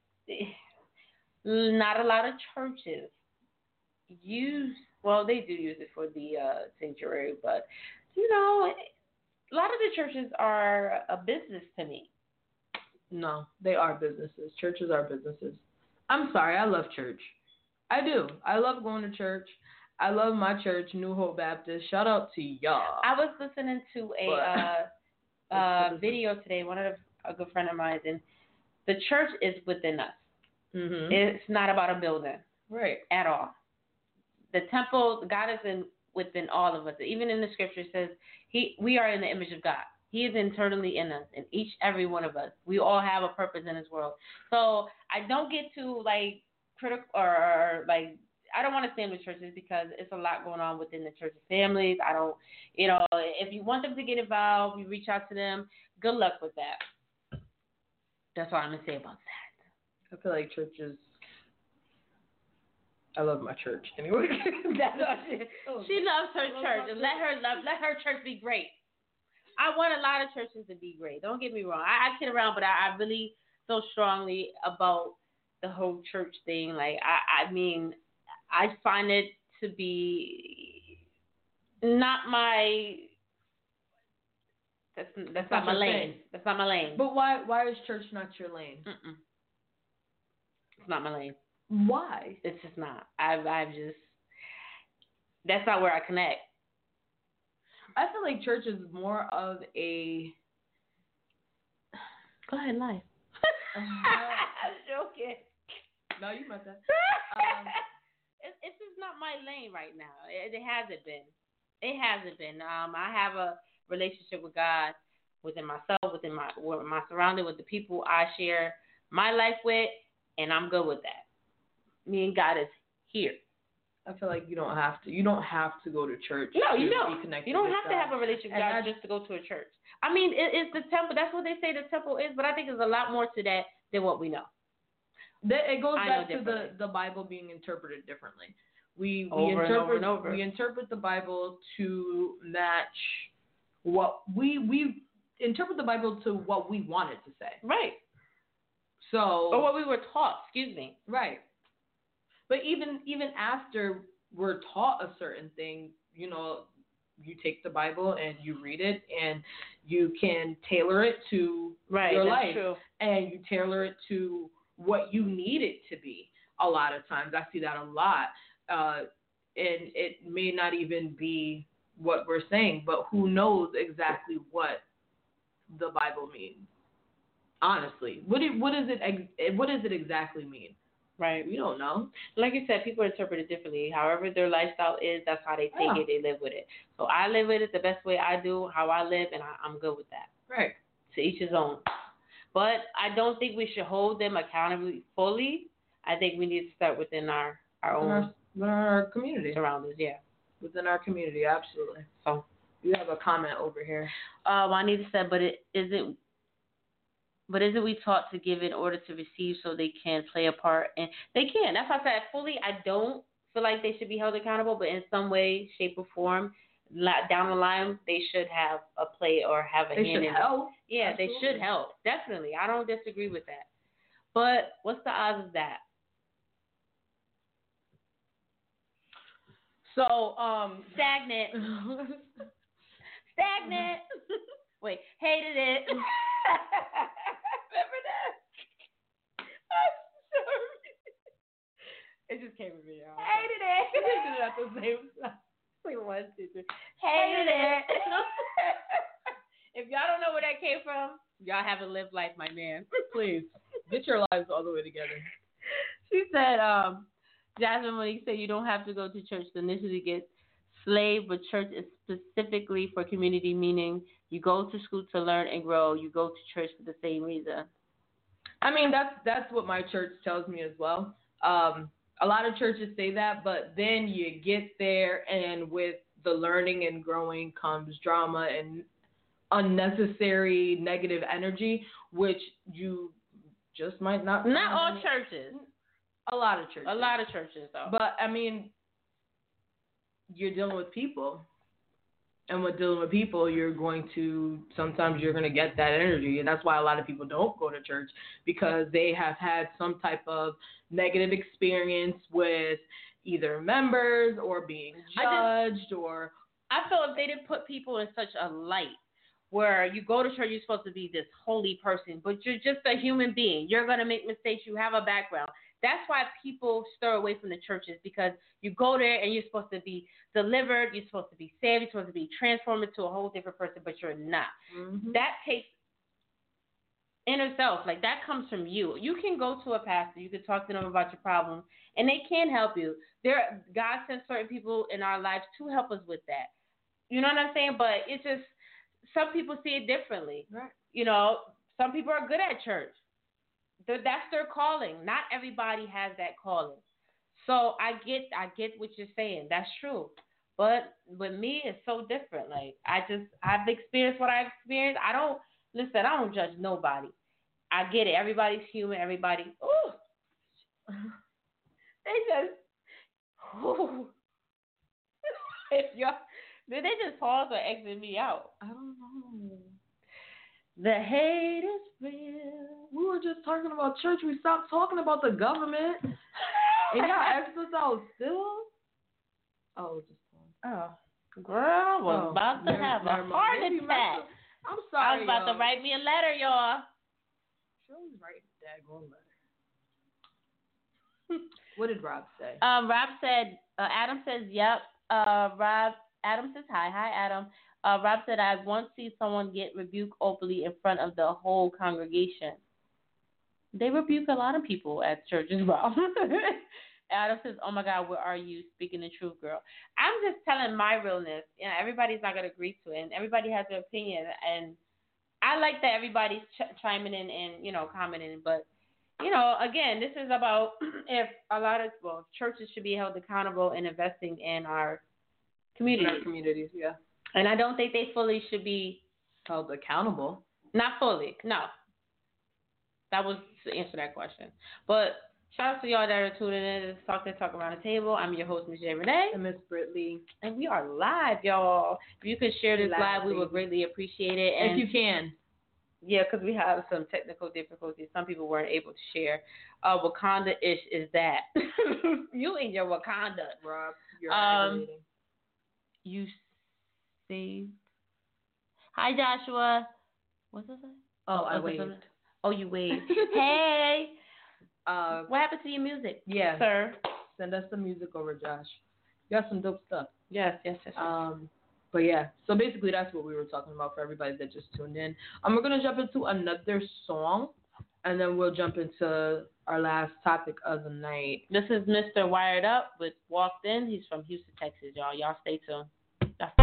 Speaker 2: not a lot of churches use well, they do use it for the uh, sanctuary, but you know, a lot of the churches are a business to me.
Speaker 3: No, they are businesses. Churches are businesses. I'm sorry, I love church. I do. I love going to church. I love my church, New Hope Baptist. Shout out to y'all.
Speaker 2: I was listening to a uh, uh, video today, one of the, a good friend of mine, and the church is within us.
Speaker 3: Mm-hmm.
Speaker 2: It's not about a building
Speaker 3: Right.
Speaker 2: at all. The temple, God is in within all of us. Even in the scripture it says he we are in the image of God. He is internally in us, in each every one of us. We all have a purpose in this world. So I don't get to like critical or, or like I don't want to stand with churches because it's a lot going on within the church families. I don't, you know, if you want them to get involved, you reach out to them. Good luck with that. That's all I'm gonna say about that.
Speaker 3: I feel like churches. I love my church anyway.
Speaker 2: That's what she, she loves her church. And let her love. Let her church be great. I want a lot of churches to be great. Don't get me wrong. I, I kid around, but I, I really feel strongly about the whole church thing. Like I, I mean, I find it to be not my. That's that's not,
Speaker 3: Not
Speaker 2: my
Speaker 3: your
Speaker 2: lane.
Speaker 3: thing.
Speaker 2: That's not my lane.
Speaker 3: But why? Why is church not your lane?
Speaker 2: Mm-mm. It's not my lane.
Speaker 3: Why?
Speaker 2: It's just not. I've I've just. That's not where I connect.
Speaker 3: I feel like church is more of a.
Speaker 2: Go ahead, life. I'm joking.
Speaker 3: No, you meant that.
Speaker 2: Um, it, it's just not my lane right now. It, it hasn't been. It hasn't been. Um, I have a relationship with God, within myself, within my with my surrounding, with the people I share my life with, and I'm good with that. Me and God is here.
Speaker 3: I feel like you don't have to. You don't have to go to church.
Speaker 2: No, you
Speaker 3: to
Speaker 2: don't.
Speaker 3: Be connected
Speaker 2: you don't
Speaker 3: with
Speaker 2: have
Speaker 3: God.
Speaker 2: to have a relationship with God just to go to a church. I mean, it, it's the temple. That's what they say the temple is, but I think there's a lot more to that than what we know.
Speaker 3: It goes
Speaker 2: I
Speaker 3: back to the, the Bible being interpreted differently. We we
Speaker 2: over
Speaker 3: interpret
Speaker 2: and over and over.
Speaker 3: we interpret the Bible to match what we we interpret the Bible to what we want it to say.
Speaker 2: Right.
Speaker 3: So
Speaker 2: or what we were taught. Excuse me.
Speaker 3: Right. But even even after we're taught a certain thing, you know, you take the Bible and you read it, and you can tailor it to
Speaker 2: right,
Speaker 3: your
Speaker 2: that's
Speaker 3: life,
Speaker 2: true.
Speaker 3: and you tailor it to what you need it to be. A lot of times, I see that a lot, uh, and it may not even be what we're saying, but who knows exactly what the Bible means? Honestly, what it, what does it what does it exactly mean?
Speaker 2: Right.
Speaker 3: We don't know.
Speaker 2: Like you said, people interpret it differently. However their lifestyle is, that's how they take
Speaker 3: yeah.
Speaker 2: it. They live with it. So I live with it the best way I do, how I live, and I, I'm good with that.
Speaker 3: Right.
Speaker 2: To each his own. But I don't think we should hold them accountable fully. I think we need to start within our, our
Speaker 3: within
Speaker 2: own
Speaker 3: our, within our community.
Speaker 2: surroundings, yeah.
Speaker 3: Within our community, absolutely.
Speaker 2: So
Speaker 3: you have a comment over here.
Speaker 2: Um, I need to say, but it isn't. But isn't we taught to give in order to receive so they can play a part? And they can. That's why I said fully I don't feel like they should be held accountable, but in some way, shape, or form, down the line, they should have a play or have a
Speaker 3: they
Speaker 2: hand
Speaker 3: should
Speaker 2: in
Speaker 3: help.
Speaker 2: it. Yeah,
Speaker 3: Absolutely.
Speaker 2: they should help. Definitely. I don't disagree with that. But what's the odds of that?
Speaker 3: So, um,
Speaker 2: stagnant. Stagnant. Wait, hated it. Remember that? I'm sorry. It just came to me, y'all. Hated it.
Speaker 3: We did it at the same time.
Speaker 2: Wait, one, two, three. Hated it. If y'all don't know where that came from, y'all haven't lived life, my man.
Speaker 3: Please get your lives all the way together.
Speaker 2: She said, um, Jasmine Monique said you don't have to go to church to initially get slave, but church is specifically for community, meaning you go to school to learn and grow. You go to church for the same reason.
Speaker 3: I mean, that's that's what my church tells me as well. Um, a lot of churches say that, but then you get there, and with the learning and growing comes drama and unnecessary negative energy, which you just might not.
Speaker 2: Not all churches.
Speaker 3: A lot of churches.
Speaker 2: A lot of churches, though.
Speaker 3: But, I mean, you're dealing with people. And with dealing with people, you're going to, sometimes you're going to get that energy. And that's why a lot of people don't go to church, because they have had some type of negative experience with either members or being judged. I just, or
Speaker 2: I feel if they didn't put people in such a light where you go to church, you're supposed to be this holy person, but you're just a human being. You're going to make mistakes. You have a background. That's why people stir away from the churches, because you go there and you're supposed to be delivered, you're supposed to be saved, you're supposed to be transformed into a whole different person, but you're not.
Speaker 3: Mm-hmm.
Speaker 2: That takes inner self. Like, that comes from you. You can go to a pastor, you can talk to them about your problems, and they can help you. There, God sends certain people in our lives to help us with that. You know what I'm saying? But it's just, some people see it differently.
Speaker 3: Right.
Speaker 2: You know, some people are good at church. That's their calling. Not everybody has that calling. So I get I get what you're saying. That's true. But with me, it's so different. Like, I just, I've experienced what I've experienced. I don't, listen, I don't judge nobody. I get it. Everybody's human. Everybody, ooh. They just, ooh. If y'all, did they just pause or exit me out?
Speaker 3: I don't know.
Speaker 2: The hate is real.
Speaker 3: We were just talking about church. We stopped talking about the government. And y'all asked us out still? Oh, just
Speaker 2: Oh. Girl, I was
Speaker 3: oh,
Speaker 2: about to have a heart attack.
Speaker 3: I'm sorry,
Speaker 2: I was about
Speaker 3: y'all.
Speaker 2: to write me a letter, y'all.
Speaker 3: She always write a daggone letter. What did Rob say?
Speaker 2: Um, Rob said, uh, Adam says, yep. Uh, Rob, Adam says, hi. Hi, Adam. Uh, Rob said, I once see someone get rebuked openly in front of the whole congregation. They rebuke a lot of people at churches, Rob. Adam says, "Oh my God, where are you? Speaking the truth, girl." I'm just telling my realness. You know, everybody's not gonna agree to it, and everybody has their opinion. And I like that everybody's ch- chiming in and you know commenting. But you know, again, this is about if a lot of well churches should be held accountable in investing in our communities.
Speaker 3: In our communities, yeah.
Speaker 2: And I don't think they fully should be
Speaker 3: held accountable.
Speaker 2: Not fully, no. That was to answer that question. But shout out to y'all that are tuning in to Talk to Talk Around the Table. I'm your host, Miz J. Renee.
Speaker 3: And Miss Britley.
Speaker 2: And we are live, y'all. If you could share this live, live we would greatly appreciate it. And
Speaker 3: if you can.
Speaker 2: Yeah, because we have some technical difficulties. Some people weren't able to share. Uh, Wakanda-ish is that. You and your Wakanda.
Speaker 3: Rob, you're
Speaker 2: um, You saved. Hi, Joshua. What's that?
Speaker 3: Oh, I
Speaker 2: What's
Speaker 3: waved.
Speaker 2: It? Oh, you waved. Hey.
Speaker 3: Uh,
Speaker 2: what happened to your music?
Speaker 3: Yeah.
Speaker 2: Sir.
Speaker 3: Send us some music over, Josh. You got some dope stuff.
Speaker 2: Yes, yes, yes. yes.
Speaker 3: Um, but yeah, so basically that's what we were talking about for everybody that just tuned in. Um, we're going to jump into another song, and then we'll jump into our last topic of the night.
Speaker 2: This is Mister Wired Up with Walked In. He's from Houston, Texas, y'all. Y'all stay tuned. That's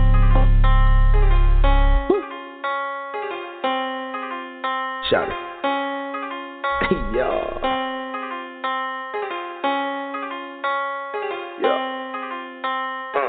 Speaker 9: Shout it. Yo. Yo. Uh.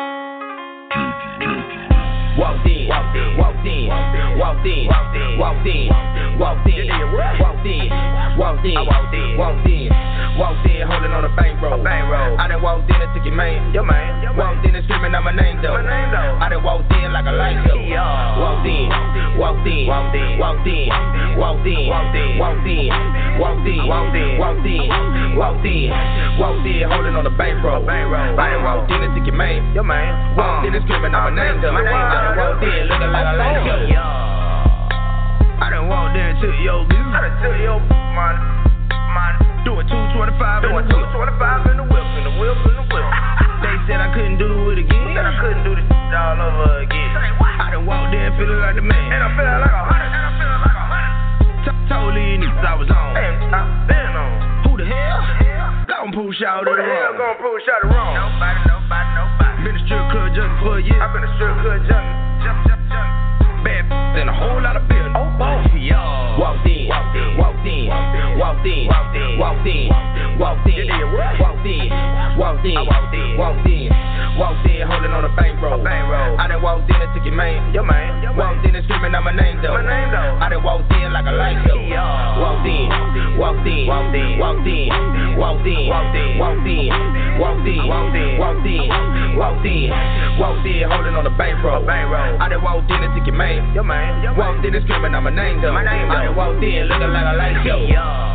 Speaker 9: Walked in, walked in, walked in, walked in, walked in, walked in, walked in, walked in, walked in, walked in, holding on a bankroll. I done walked in and took your man, your man, walked in and screaming out my name though. I done walked in like a light show. Walked in, walked in, walked in, walked in, walked in, walked in, walked in, walked in, walked in, walked in, walked in, holding on a bankroll. I done walked in and took your man, your man, walked in and screaming out my name though. I done walked in looking like a light show. I done walked in and took your music. I done took your man, man. Doing two twenty-five in the whip, twenty-five in the whip, in the whip, in the whip. They said I couldn't do it again. Said I couldn't do this all over again. I done walked in feeling like the man. And I'm feeling like a hundred. And I'm feeling like a hundred. Told these niggas I was on. And I've been on. Who the hell? Gon' push out the wrong. Who the hell gon' push out the wrong? Nobody, nobody, nobody. Been a strip club junkie for a year. I've been a strip club junkie. Jump, jump, jump. Bad and a whole lot of building. Oh, boy. Y'all. Walked in, walked in, walked in, walked in, walked in, walked in, walked in, walked in, walked in, walked in, walked in, holding on a bankroll. I done walked in and took your man, your man, walked in and screaming out my name though. I done walked in like a light show. Walked in, walked in, walked in, walked in, walked in, walked in, walked in, walked in, walked in, walked in, walked in, holding on a bankroll. I done walked in and took your man, your man, walked in and screaming out my name though. I done walked in looking like a light show.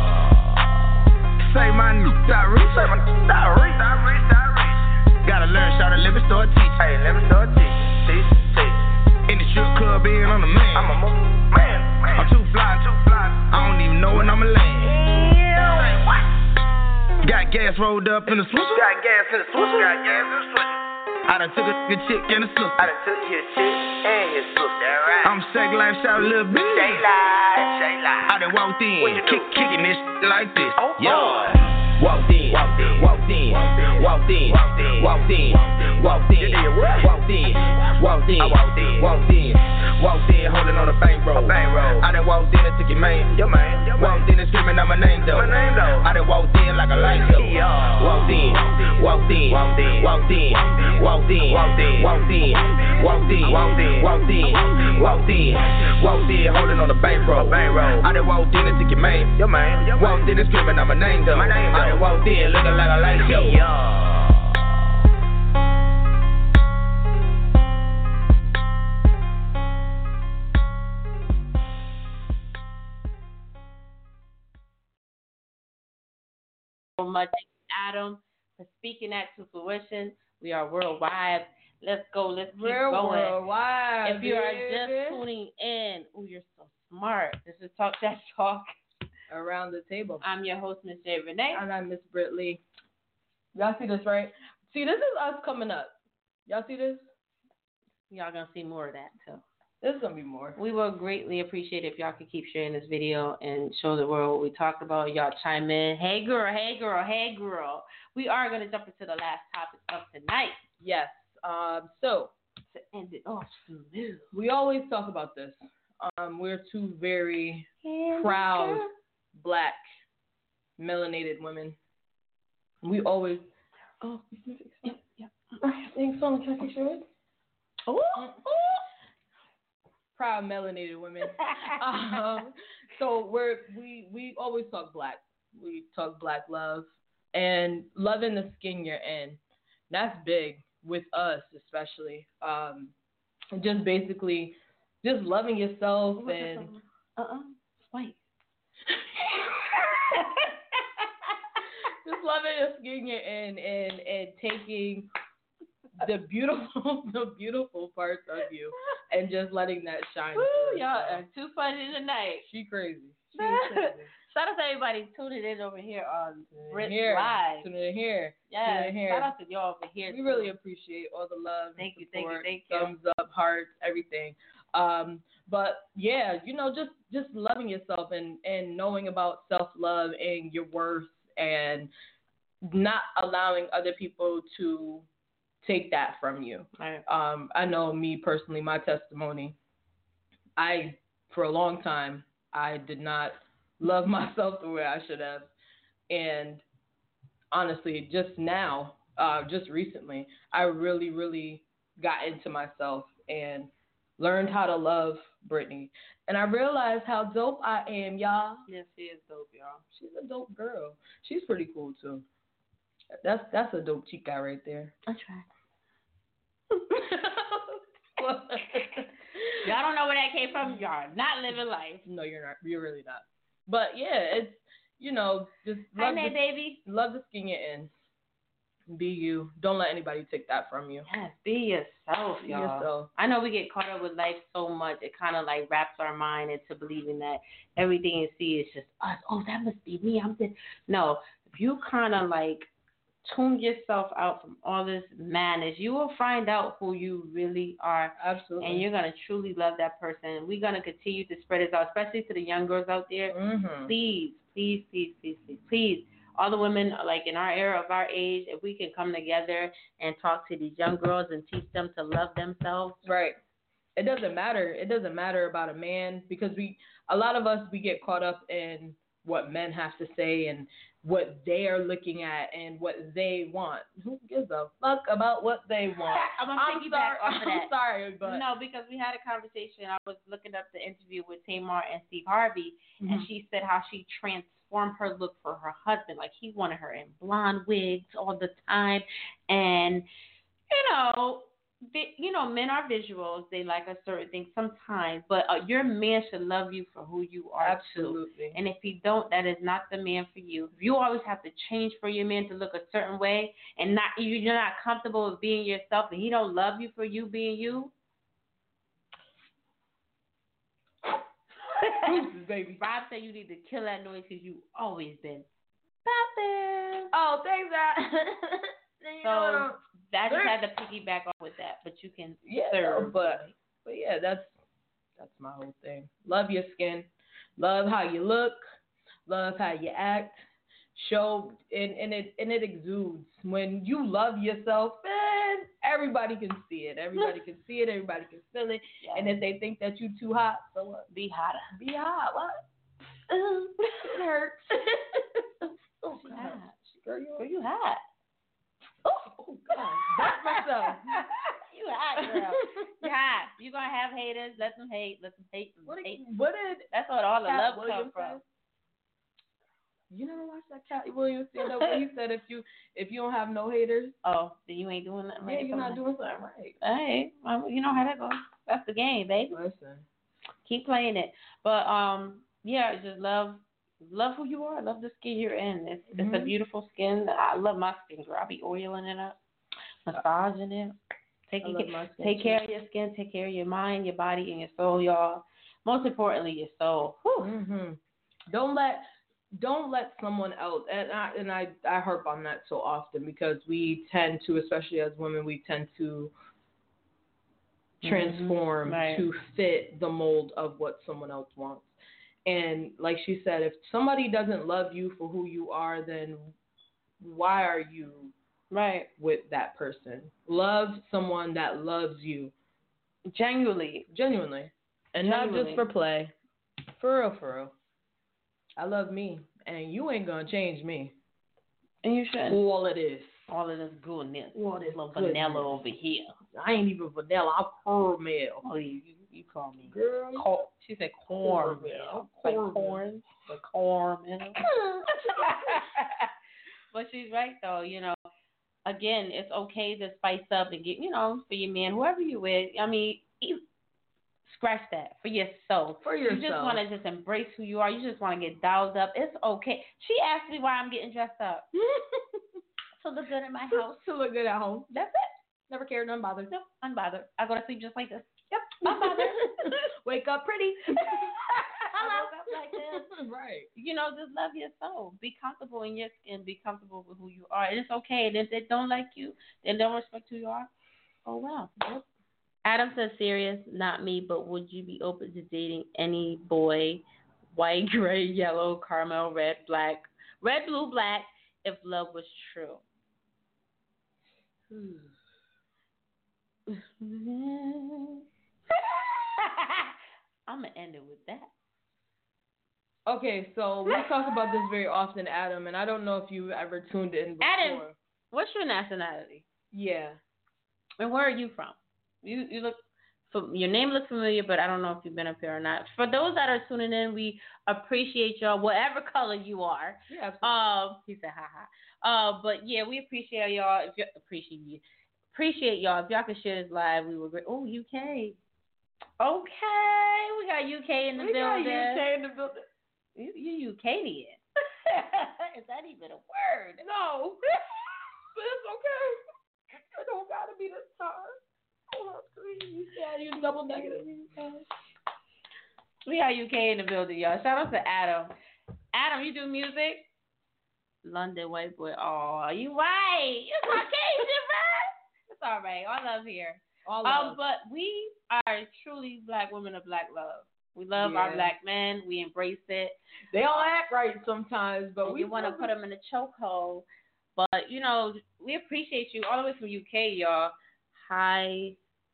Speaker 9: Say my new Tyrese, say my Tyrese, Tyrese, Tyrese. Gotta learn how to live and start teach. Hey, let me start teach, teach, teach. In the strip club, being on the man. I'm a man, man. I'm too fly, too fly. I don't even know when I'ma land. Yeah. What? Got gas rolled up in the switch. Got gas in the switch. Got gas in the switch. I done took a good chick and a sister. I done took your chick and your sister. Right. I'm second life, shout a little bit. Shay life, Shay life. I done walked in, kick, kicking this like this. Oh, yo. Walked in, walked in, walked in, walked in, walked in, walked in, walked in, walked in, walked in, walked in, holding on a bankroll. I done walked in and took your man, your man, walked in and screaming out my name though. I done walked in like a light show. Walked in, walked in, walked in, walked in, walked in, walked in, walked in, walked in, walked in, walked in, walked in, holding on a bankroll. I done walked in and took your man, your man, walked in and screaming out my name though. I done walked in looking like a light show.
Speaker 2: So much, Adam, for speaking that to fruition. We are worldwide. Let's go. Let's keep
Speaker 3: We're
Speaker 2: going.
Speaker 3: Worldwide.
Speaker 2: If you are
Speaker 3: baby.
Speaker 2: just tuning in, oh, you're so smart. This is Talk That Talk
Speaker 3: Around the Table.
Speaker 2: I'm your host, Miz J. Renee.
Speaker 3: And I'm Miss Britley. Y'all see this, right? See, this is us coming up. Y'all see this?
Speaker 2: Y'all gonna see more of that too.
Speaker 3: There's gonna be more.
Speaker 2: We will greatly appreciate if y'all could keep sharing this video and show the world what we talked about. Y'all chime in. Hey girl, hey girl, hey girl. We are gonna jump into the last topic of tonight.
Speaker 3: Yes. Um. So
Speaker 2: to end it off smooth.
Speaker 3: We always talk about this. Um. We're two very proud black melanated women. We always. Oh. Yeah. Yeah. Thanks, Can I take yours? Oh. Proud melanated women. um, so we're we we always talk black. We talk black love and loving the skin you're in. That's big with us, especially. Um, just basically, just loving yourself oh, and
Speaker 2: uh uh wait.
Speaker 3: Just loving the skin you're in and and taking the beautiful the beautiful parts of you and just letting that shine.
Speaker 2: Woo, y'all are too funny tonight.
Speaker 3: She crazy. She crazy.
Speaker 2: Shout out to everybody tuning in over here on Brit
Speaker 3: here.
Speaker 2: Live.
Speaker 3: Tuning in here.
Speaker 2: Yeah.
Speaker 3: Tuning in here.
Speaker 2: Shout out to y'all over here.
Speaker 3: We
Speaker 2: too.
Speaker 3: really appreciate all the love.
Speaker 2: Thank you,
Speaker 3: support,
Speaker 2: thank you, thank you.
Speaker 3: Thumbs up, hearts, everything. Um, but yeah, you know, just just loving yourself and and knowing about self love and your worth and not allowing other people to take that from you.
Speaker 2: Right.
Speaker 3: Um, I know me personally, my testimony, I, for a long time, I did not love myself the way I should have. And honestly, just now, uh, just recently, I really, really got into myself and learned how to love Brittany. And I realized how dope I am, y'all.
Speaker 2: Yes, she is dope, y'all.
Speaker 3: She's a dope girl. She's pretty cool, too. That's that's a dope chica right there.
Speaker 2: I try. Y'all don't know where that came from. Y'all are not living life.
Speaker 3: No, you're not. You're really not. But yeah, it's you know just love
Speaker 2: Hi,
Speaker 3: the,
Speaker 2: baby.
Speaker 3: Love the skin you're in. Be you. Don't let anybody take that from you.
Speaker 2: Yes, be yourself,
Speaker 3: be
Speaker 2: y'all.
Speaker 3: Yourself.
Speaker 2: I know we get caught up with life so much. It kind of like wraps our mind into believing that everything you see is just us. Oh, that must be me. I'm just no. If you kind of like tune yourself out from all this madness, you will find out who you really are.
Speaker 3: Absolutely.
Speaker 2: And you're going to truly love that person. We're going to continue to spread this out, especially to the young girls out there.
Speaker 3: Mm-hmm.
Speaker 2: Please, please, please, please, please, please. All the women, like in our era of our age, if we can come together and talk to these young girls and teach them to love themselves.
Speaker 3: Right. It doesn't matter. It doesn't matter about a man because we, a lot of us, we get caught up in what men have to say and what they are looking at and what they want. Who gives a fuck about what they want?
Speaker 2: I'm gonna
Speaker 3: I'm
Speaker 2: piggyback
Speaker 3: sorry,
Speaker 2: off of that.
Speaker 3: I'm sorry, but
Speaker 2: no, because we had a conversation. I was looking up the interview with Tamar and Steve Harvey,
Speaker 3: mm-hmm.
Speaker 2: and she said how she transformed her look for her husband. Like he wanted her in blonde wigs all the time, and you know. The, you know, men are visuals. They like a certain thing sometimes, but uh, your man should love you for who you are.
Speaker 3: Absolutely.
Speaker 2: Too. And if he don't, that is not the man for you. If you always have to change for your man to look a certain way, and not you're not comfortable with being yourself, and he don't love you for you being you.
Speaker 3: Deuces, baby.
Speaker 2: Rob said you need to kill that noise because you always been popping.
Speaker 3: Oh, thanks, Rob.
Speaker 2: So I just had to piggyback off with that, but you can
Speaker 3: yeah,
Speaker 2: serve.
Speaker 3: No, but but yeah, that's that's my whole thing. Love your skin, love how you look, love how you act. Show and, and it and it exudes when you love yourself. Man, everybody can see it. Everybody can see it. Everybody can feel it.
Speaker 2: Yeah.
Speaker 3: And if they think that you too hot, so what?
Speaker 2: Be hotter.
Speaker 3: Be hot. What? It hurts.
Speaker 2: Oh God,
Speaker 3: girl, you,
Speaker 2: girl, you hot.
Speaker 3: Oh, oh God, that's myself.
Speaker 2: You hot, girl. You hot. You gonna have haters? Let them hate. Let them hate. Them
Speaker 3: what did,
Speaker 2: hate.
Speaker 3: What did?
Speaker 2: That's what all the
Speaker 3: Cat
Speaker 2: love
Speaker 3: Williams
Speaker 2: comes from.
Speaker 3: said? You never watched that Cat Williams stand up where he said if you if you don't have no haters,
Speaker 2: oh, then you ain't doing nothing right.
Speaker 3: Yeah, you're not doing something right.
Speaker 2: Hey, well, you know how that goes. That's the game, baby.
Speaker 3: Listen,
Speaker 2: keep playing it. But um, yeah, just love. Love who you are. Love the skin you're in. It's
Speaker 3: mm-hmm.
Speaker 2: it's a beautiful skin. I love my skin, girl. I be oiling it up, massaging it. Take, take care of your skin. Take care of your mind, your body, and your soul, y'all. Most importantly, your soul.
Speaker 3: Mm-hmm. Don't let don't let someone else. And I and I I harp on that so often because we tend to, especially as women, we tend to transform
Speaker 2: mm-hmm. right.
Speaker 3: to fit the mold of what someone else wants. And like she said, if somebody doesn't love you for who you are, then why are you
Speaker 2: right
Speaker 3: with that person? Love someone that loves you.
Speaker 2: Genuinely.
Speaker 3: Genuinely. And
Speaker 2: Genuinely.
Speaker 3: not just for play. For real, for real. I love me, and you ain't gonna change me.
Speaker 2: And you shouldn't.
Speaker 3: All it is.
Speaker 2: All of this goodness.
Speaker 3: All this
Speaker 2: little
Speaker 3: goodness.
Speaker 2: vanilla over here.
Speaker 3: I ain't even vanilla. I'm caramel.
Speaker 2: Oh, you, you call me.
Speaker 3: Girl.
Speaker 2: Cor- she said corn. Like corn. The corn. But she's right, though. You know, again, it's okay to spice up and get, you know, for your man, whoever you with. I mean, you, scratch that for yourself.
Speaker 3: For yourself.
Speaker 2: You just want to just embrace who you are. You just want to get dolled up. It's okay. She asked me why I'm getting dressed up. To look good in my house.
Speaker 3: To look good at home.
Speaker 2: That's it.
Speaker 3: Never cared, unbothered.
Speaker 2: Nope, unbothered. I go to sleep just like this. Yep, unbothered.
Speaker 3: Wake up pretty.
Speaker 2: I woke up like this.
Speaker 3: Right.
Speaker 2: You know, just love yourself. Be comfortable in your skin. Be comfortable with who you are. And it's okay. And if they don't like you, they don't respect who you are. Oh, well. Yep. Adam says, serious, not me, but would you be open to dating any boy, white, gray, yellow, caramel, red, black, red, blue, black, if love was true? I'm going to end it with that.
Speaker 3: Okay, so we talk about this very often, Adam, and I don't know if you've ever tuned in before.
Speaker 2: Adam, what's your nationality?
Speaker 3: Yeah.
Speaker 2: And where are you from? You you look, your name looks familiar, but I don't know if you've been up here or not. For those that are tuning in, we appreciate y'all, whatever color you are.
Speaker 3: Yeah.
Speaker 2: Um, he said, ha ha. Uh, but yeah, we appreciate y'all. If you appreciate you, appreciate y'all. If y'all could share this live, we would great. Oh, U K. Okay, we got U K in the
Speaker 3: we
Speaker 2: building.
Speaker 3: We got U K in the building.
Speaker 2: You, you UKian. Is that even a word?
Speaker 3: No. But it's okay. It don't gotta be this time. You said you double negative.
Speaker 2: We got U K in the building, y'all. Shout out to Adam. Adam, you do music? London white boy. Oh, you white. It's Caucasian, bro. It's all right. All love here.
Speaker 3: All love.
Speaker 2: Um, but we are truly black women of black love. We love
Speaker 3: yeah.
Speaker 2: our black men. We embrace it.
Speaker 3: They don't act right sometimes, but
Speaker 2: and
Speaker 3: we
Speaker 2: want to put them in a chokehold. But, you know, we appreciate you all the way from U K, y'all. Hi.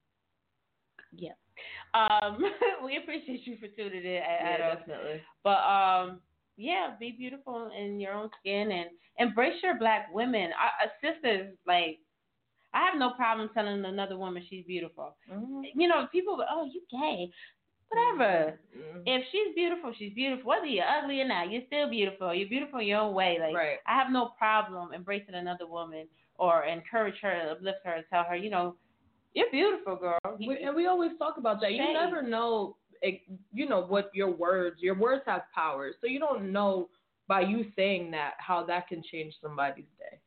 Speaker 2: Yeah. Um, we appreciate you for tuning in. At,
Speaker 3: yeah,
Speaker 2: at
Speaker 3: definitely.
Speaker 2: But, um, yeah, be beautiful in your own skin and embrace your black women. Our, our sisters, like, I have no problem telling another woman she's beautiful. Mm-hmm. You know, people, oh, you gay. Whatever. Mm-hmm. If she's beautiful, she's beautiful. Whether you're ugly or not, you're still beautiful. You're beautiful in your own way. Like,
Speaker 3: right.
Speaker 2: I have no problem embracing another woman or encourage her, uplift her, and tell her, you know, you're beautiful, girl.
Speaker 3: We, and we always talk about that. You never know, you know, what your words, your words have power. So you don't know by you saying that how that can change somebody's day.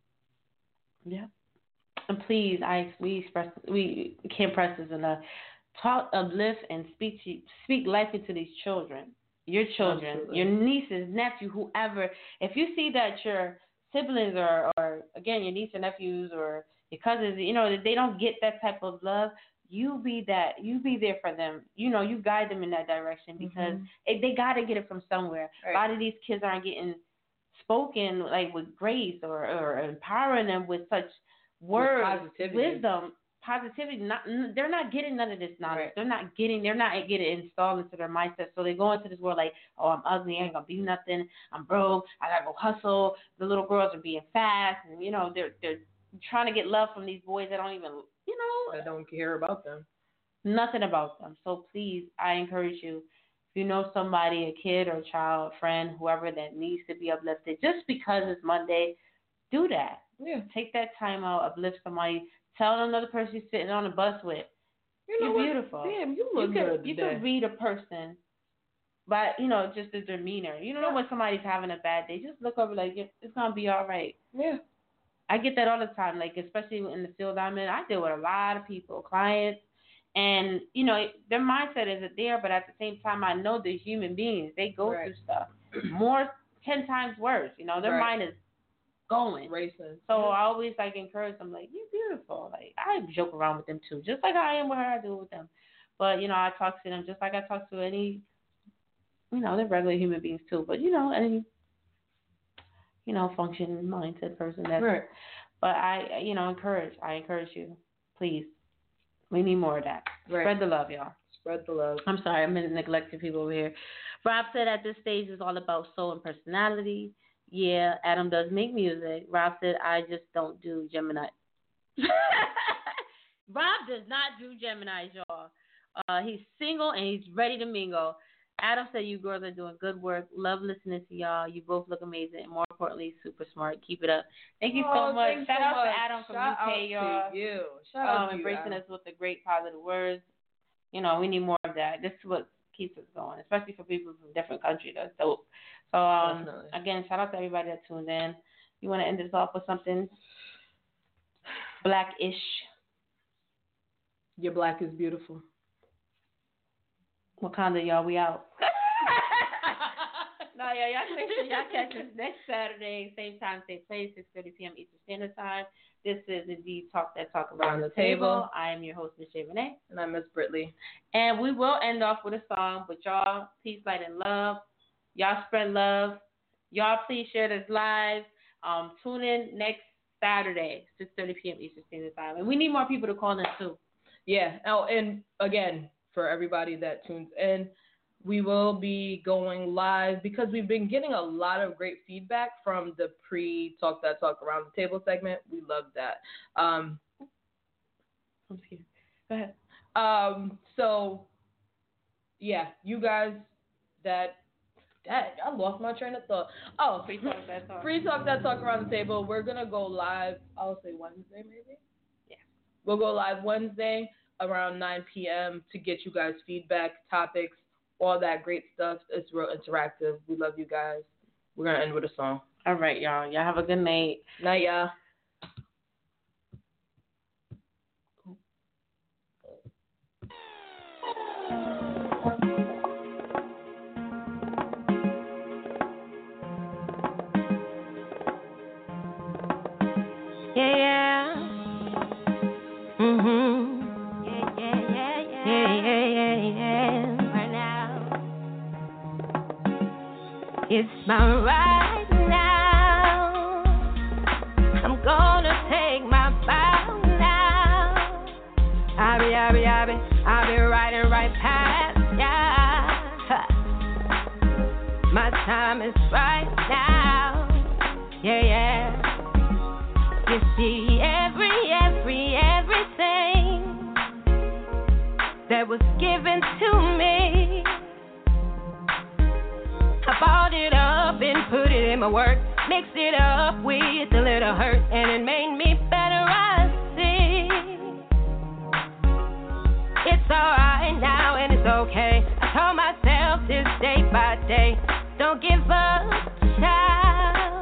Speaker 2: Yeah. And please, I we express we can't press this enough. Talk, uplift, and speak to, speak life into these children, your children, Absolutely. Your nieces, nephew, whoever. If you see that your siblings or, or again, your niece or nephews or your cousins, you know, they don't get that type of love, you be that, you be there for them. You know, you guide them in that direction because mm-hmm. it, they got to get it from somewhere. Right. A lot of these kids aren't getting spoken like with grace or, or empowering them with such words, wisdom. Positivity, not they're not getting none of this knowledge. Right. They're not getting, they're not getting it installed into their mindset. So they go into this world like, oh, I'm ugly, I ain't gonna be nothing. I'm broke. I gotta go hustle. The little girls are being fast, and you know they're they're trying to get love from these boys that don't even, you know,
Speaker 3: that don't care about them.
Speaker 2: Nothing about them. So please, I encourage you. If you know somebody, a kid or a child, friend, whoever that needs to be uplifted, just because it's Monday, do that.
Speaker 3: Yeah.
Speaker 2: Take that time out, uplift somebody. Tell another person you're sitting on a bus with,
Speaker 3: you know
Speaker 2: you're
Speaker 3: what?
Speaker 2: beautiful.
Speaker 3: Damn, you look
Speaker 2: you can,
Speaker 3: good
Speaker 2: You
Speaker 3: today.
Speaker 2: can read a person by, you know, just their demeanor. You don't know when somebody's having a bad day. Just look over like, it's going to be all right.
Speaker 3: Yeah.
Speaker 2: I get that all the time, like, especially in the field I'm in. I deal with a lot of people, clients, and, you know, their mindset isn't there, but at the same time, I know they're human beings. They go
Speaker 3: right.
Speaker 2: through stuff more, ten times worse. You know, their
Speaker 3: right.
Speaker 2: mind is going.
Speaker 3: Racing.
Speaker 2: So
Speaker 3: yeah.
Speaker 2: I always like encourage them, like, you're beautiful. Like I joke around with them too, just like I am with her. I do with them. But you know, I talk to them just like I talk to any, you know, they're regular human beings too. But you know, any, you know, functioning mindset person. That's
Speaker 3: right.
Speaker 2: But I, you know, encourage. I encourage you, please. We need more of that.
Speaker 3: Right.
Speaker 2: Spread the love, y'all.
Speaker 3: Spread the love.
Speaker 2: I'm sorry, I'm neglecting people over here. Rob said at this stage is all about soul and personality. Yeah, Adam does make music. Rob said, I just don't do Gemini. Rob does not do Geminis, y'all. Uh, he's single and he's ready to mingle. Adam said, you girls are doing good work. Love listening to y'all. You both look amazing. And more importantly, super smart. Keep it up. Thank you
Speaker 3: oh,
Speaker 2: so much. Shout
Speaker 3: so
Speaker 2: out
Speaker 3: much.
Speaker 2: to Adam from
Speaker 3: Shout
Speaker 2: U K, y'all.
Speaker 3: To you. Shout
Speaker 2: um,
Speaker 3: out to
Speaker 2: embracing
Speaker 3: you,
Speaker 2: us with the great positive words. You know, we need more of that. This is what keeps us going, especially for people from different countries. That's dope. So, um, again, shout out to everybody that tuned in. You want to end this off with something black-ish?
Speaker 3: Your black is beautiful.
Speaker 2: Wakanda, y'all, we out. No, yeah, y'all make sure y'all catch us next Saturday, same time, same place, six thirty p.m. Eastern Standard Time. This is indeed Talk That Talk Around the, the table. table. I am your host, Miss Shay Renee.
Speaker 3: And I'm Miss Britley.
Speaker 2: And we will end off with a song, but y'all, peace, light, and love. Y'all spread love. Y'all please share this live. Um, tune in next Saturday, six thirty p.m. Eastern Standard Time. And we need more people to call in, too.
Speaker 3: Yeah. Oh, and again, for everybody that tunes in, we will be going live because we've been getting a lot of great feedback from the pre-Talk That Talk Around the Table segment. We love that. Um,
Speaker 2: I'm scared. Go ahead.
Speaker 3: Um, so, yeah, you guys that, that, I lost my train of thought. Oh,
Speaker 2: Free Talk That Talk.
Speaker 3: Free Talk That Talk Around the Table. We're going to go live, I'll say Wednesday maybe?
Speaker 2: Yeah.
Speaker 3: We'll go live Wednesday around nine p.m. to get you guys feedback, topics, all that great stuff. It's real interactive. We love you guys. We're going to end with a song.
Speaker 2: All right, y'all. Y'all have a good night.
Speaker 3: Night, y'all.
Speaker 6: Yeah, yeah. Mm-hmm. Yeah, yeah, yeah, yeah. Yeah, yeah, yeah, yeah. Right now. It's my right now. I'm gonna take my bow now. I'll be, I'll be, I'll be, I'll be riding right past ya. My time is right now. Yeah, yeah. You see, every, every, everything that was given to me, I bought it up and put it in my work, mixed it up with a little hurt, and it made me better, I see. It's alright now and it's okay. I told myself this day by day, don't give up, child.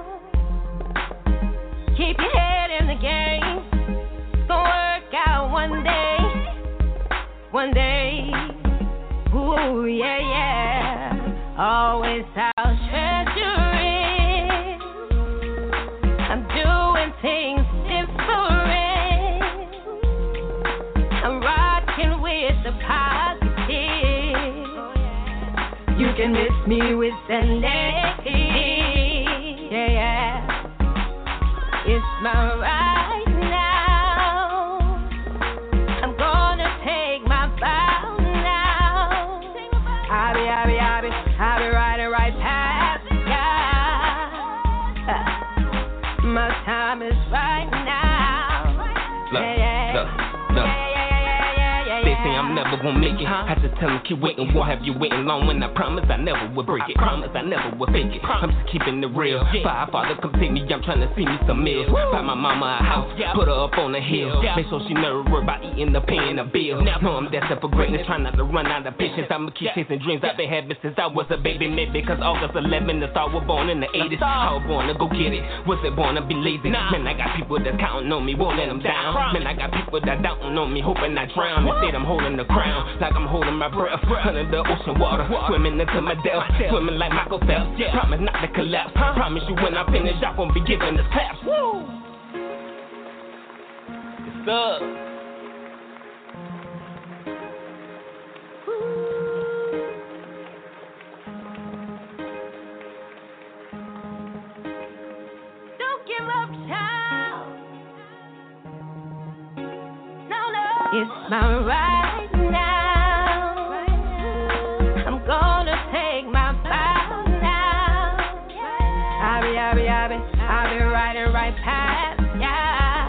Speaker 6: Keep your head in the game. It's gonna work out one day. One day. Ooh, yeah, yeah. Always our treasury. I'm doing things different. I'm rocking with the positive. You can miss me with the negative. Yeah, yeah. It's my right now. I'm gonna take my bow now. I'll be, I'll be, I'll be, I'll be riding right past ya. My time is right now.
Speaker 9: Look,
Speaker 6: yeah, yeah.
Speaker 9: look, look.
Speaker 6: Yeah, yeah, yeah, yeah, yeah,
Speaker 9: They say I'm never gonna make it. I just tell them keep waiting. Won't have you waiting long when I promise I never will break it. Promise I never will fake it. I'm just keeping it real. Five father come take me, I'm trying to see me some meals. Buy my mama a house, put her up on the hill. Make sure she never worry about eating or paying a bill. Know I'm destined for greatness, trying not to run out of patience. I'ma keep chasing dreams I've been having since I was a baby. Maybe cause August eleventh, the star was born in the eighties. I was born to go get it. Was it born to be lazy? Man, I got people that's counting on me, won't let them down. Man, I got people that doubting on me, hoping I drown. Instead I'm holding the crown. ground like I'm holding my breath. Under the ocean water, swimming into my depth, swimming like Michael Phelps. Promise not to collapse. Promise you when I finish, I won't be giving this claps. Woo! It's up.
Speaker 6: It's my right now. I'm gonna take my bow now. I'll be, I'll be, I'll be, I'll be riding right past, yeah.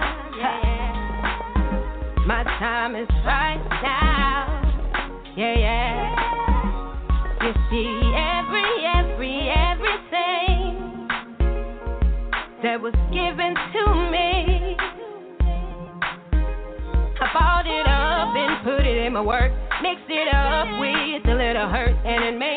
Speaker 6: My time is right now, yeah, yeah. You see, every, every, everything that was given to me, I bought it up and put it in my work. Mixed it up with a little hurt and it made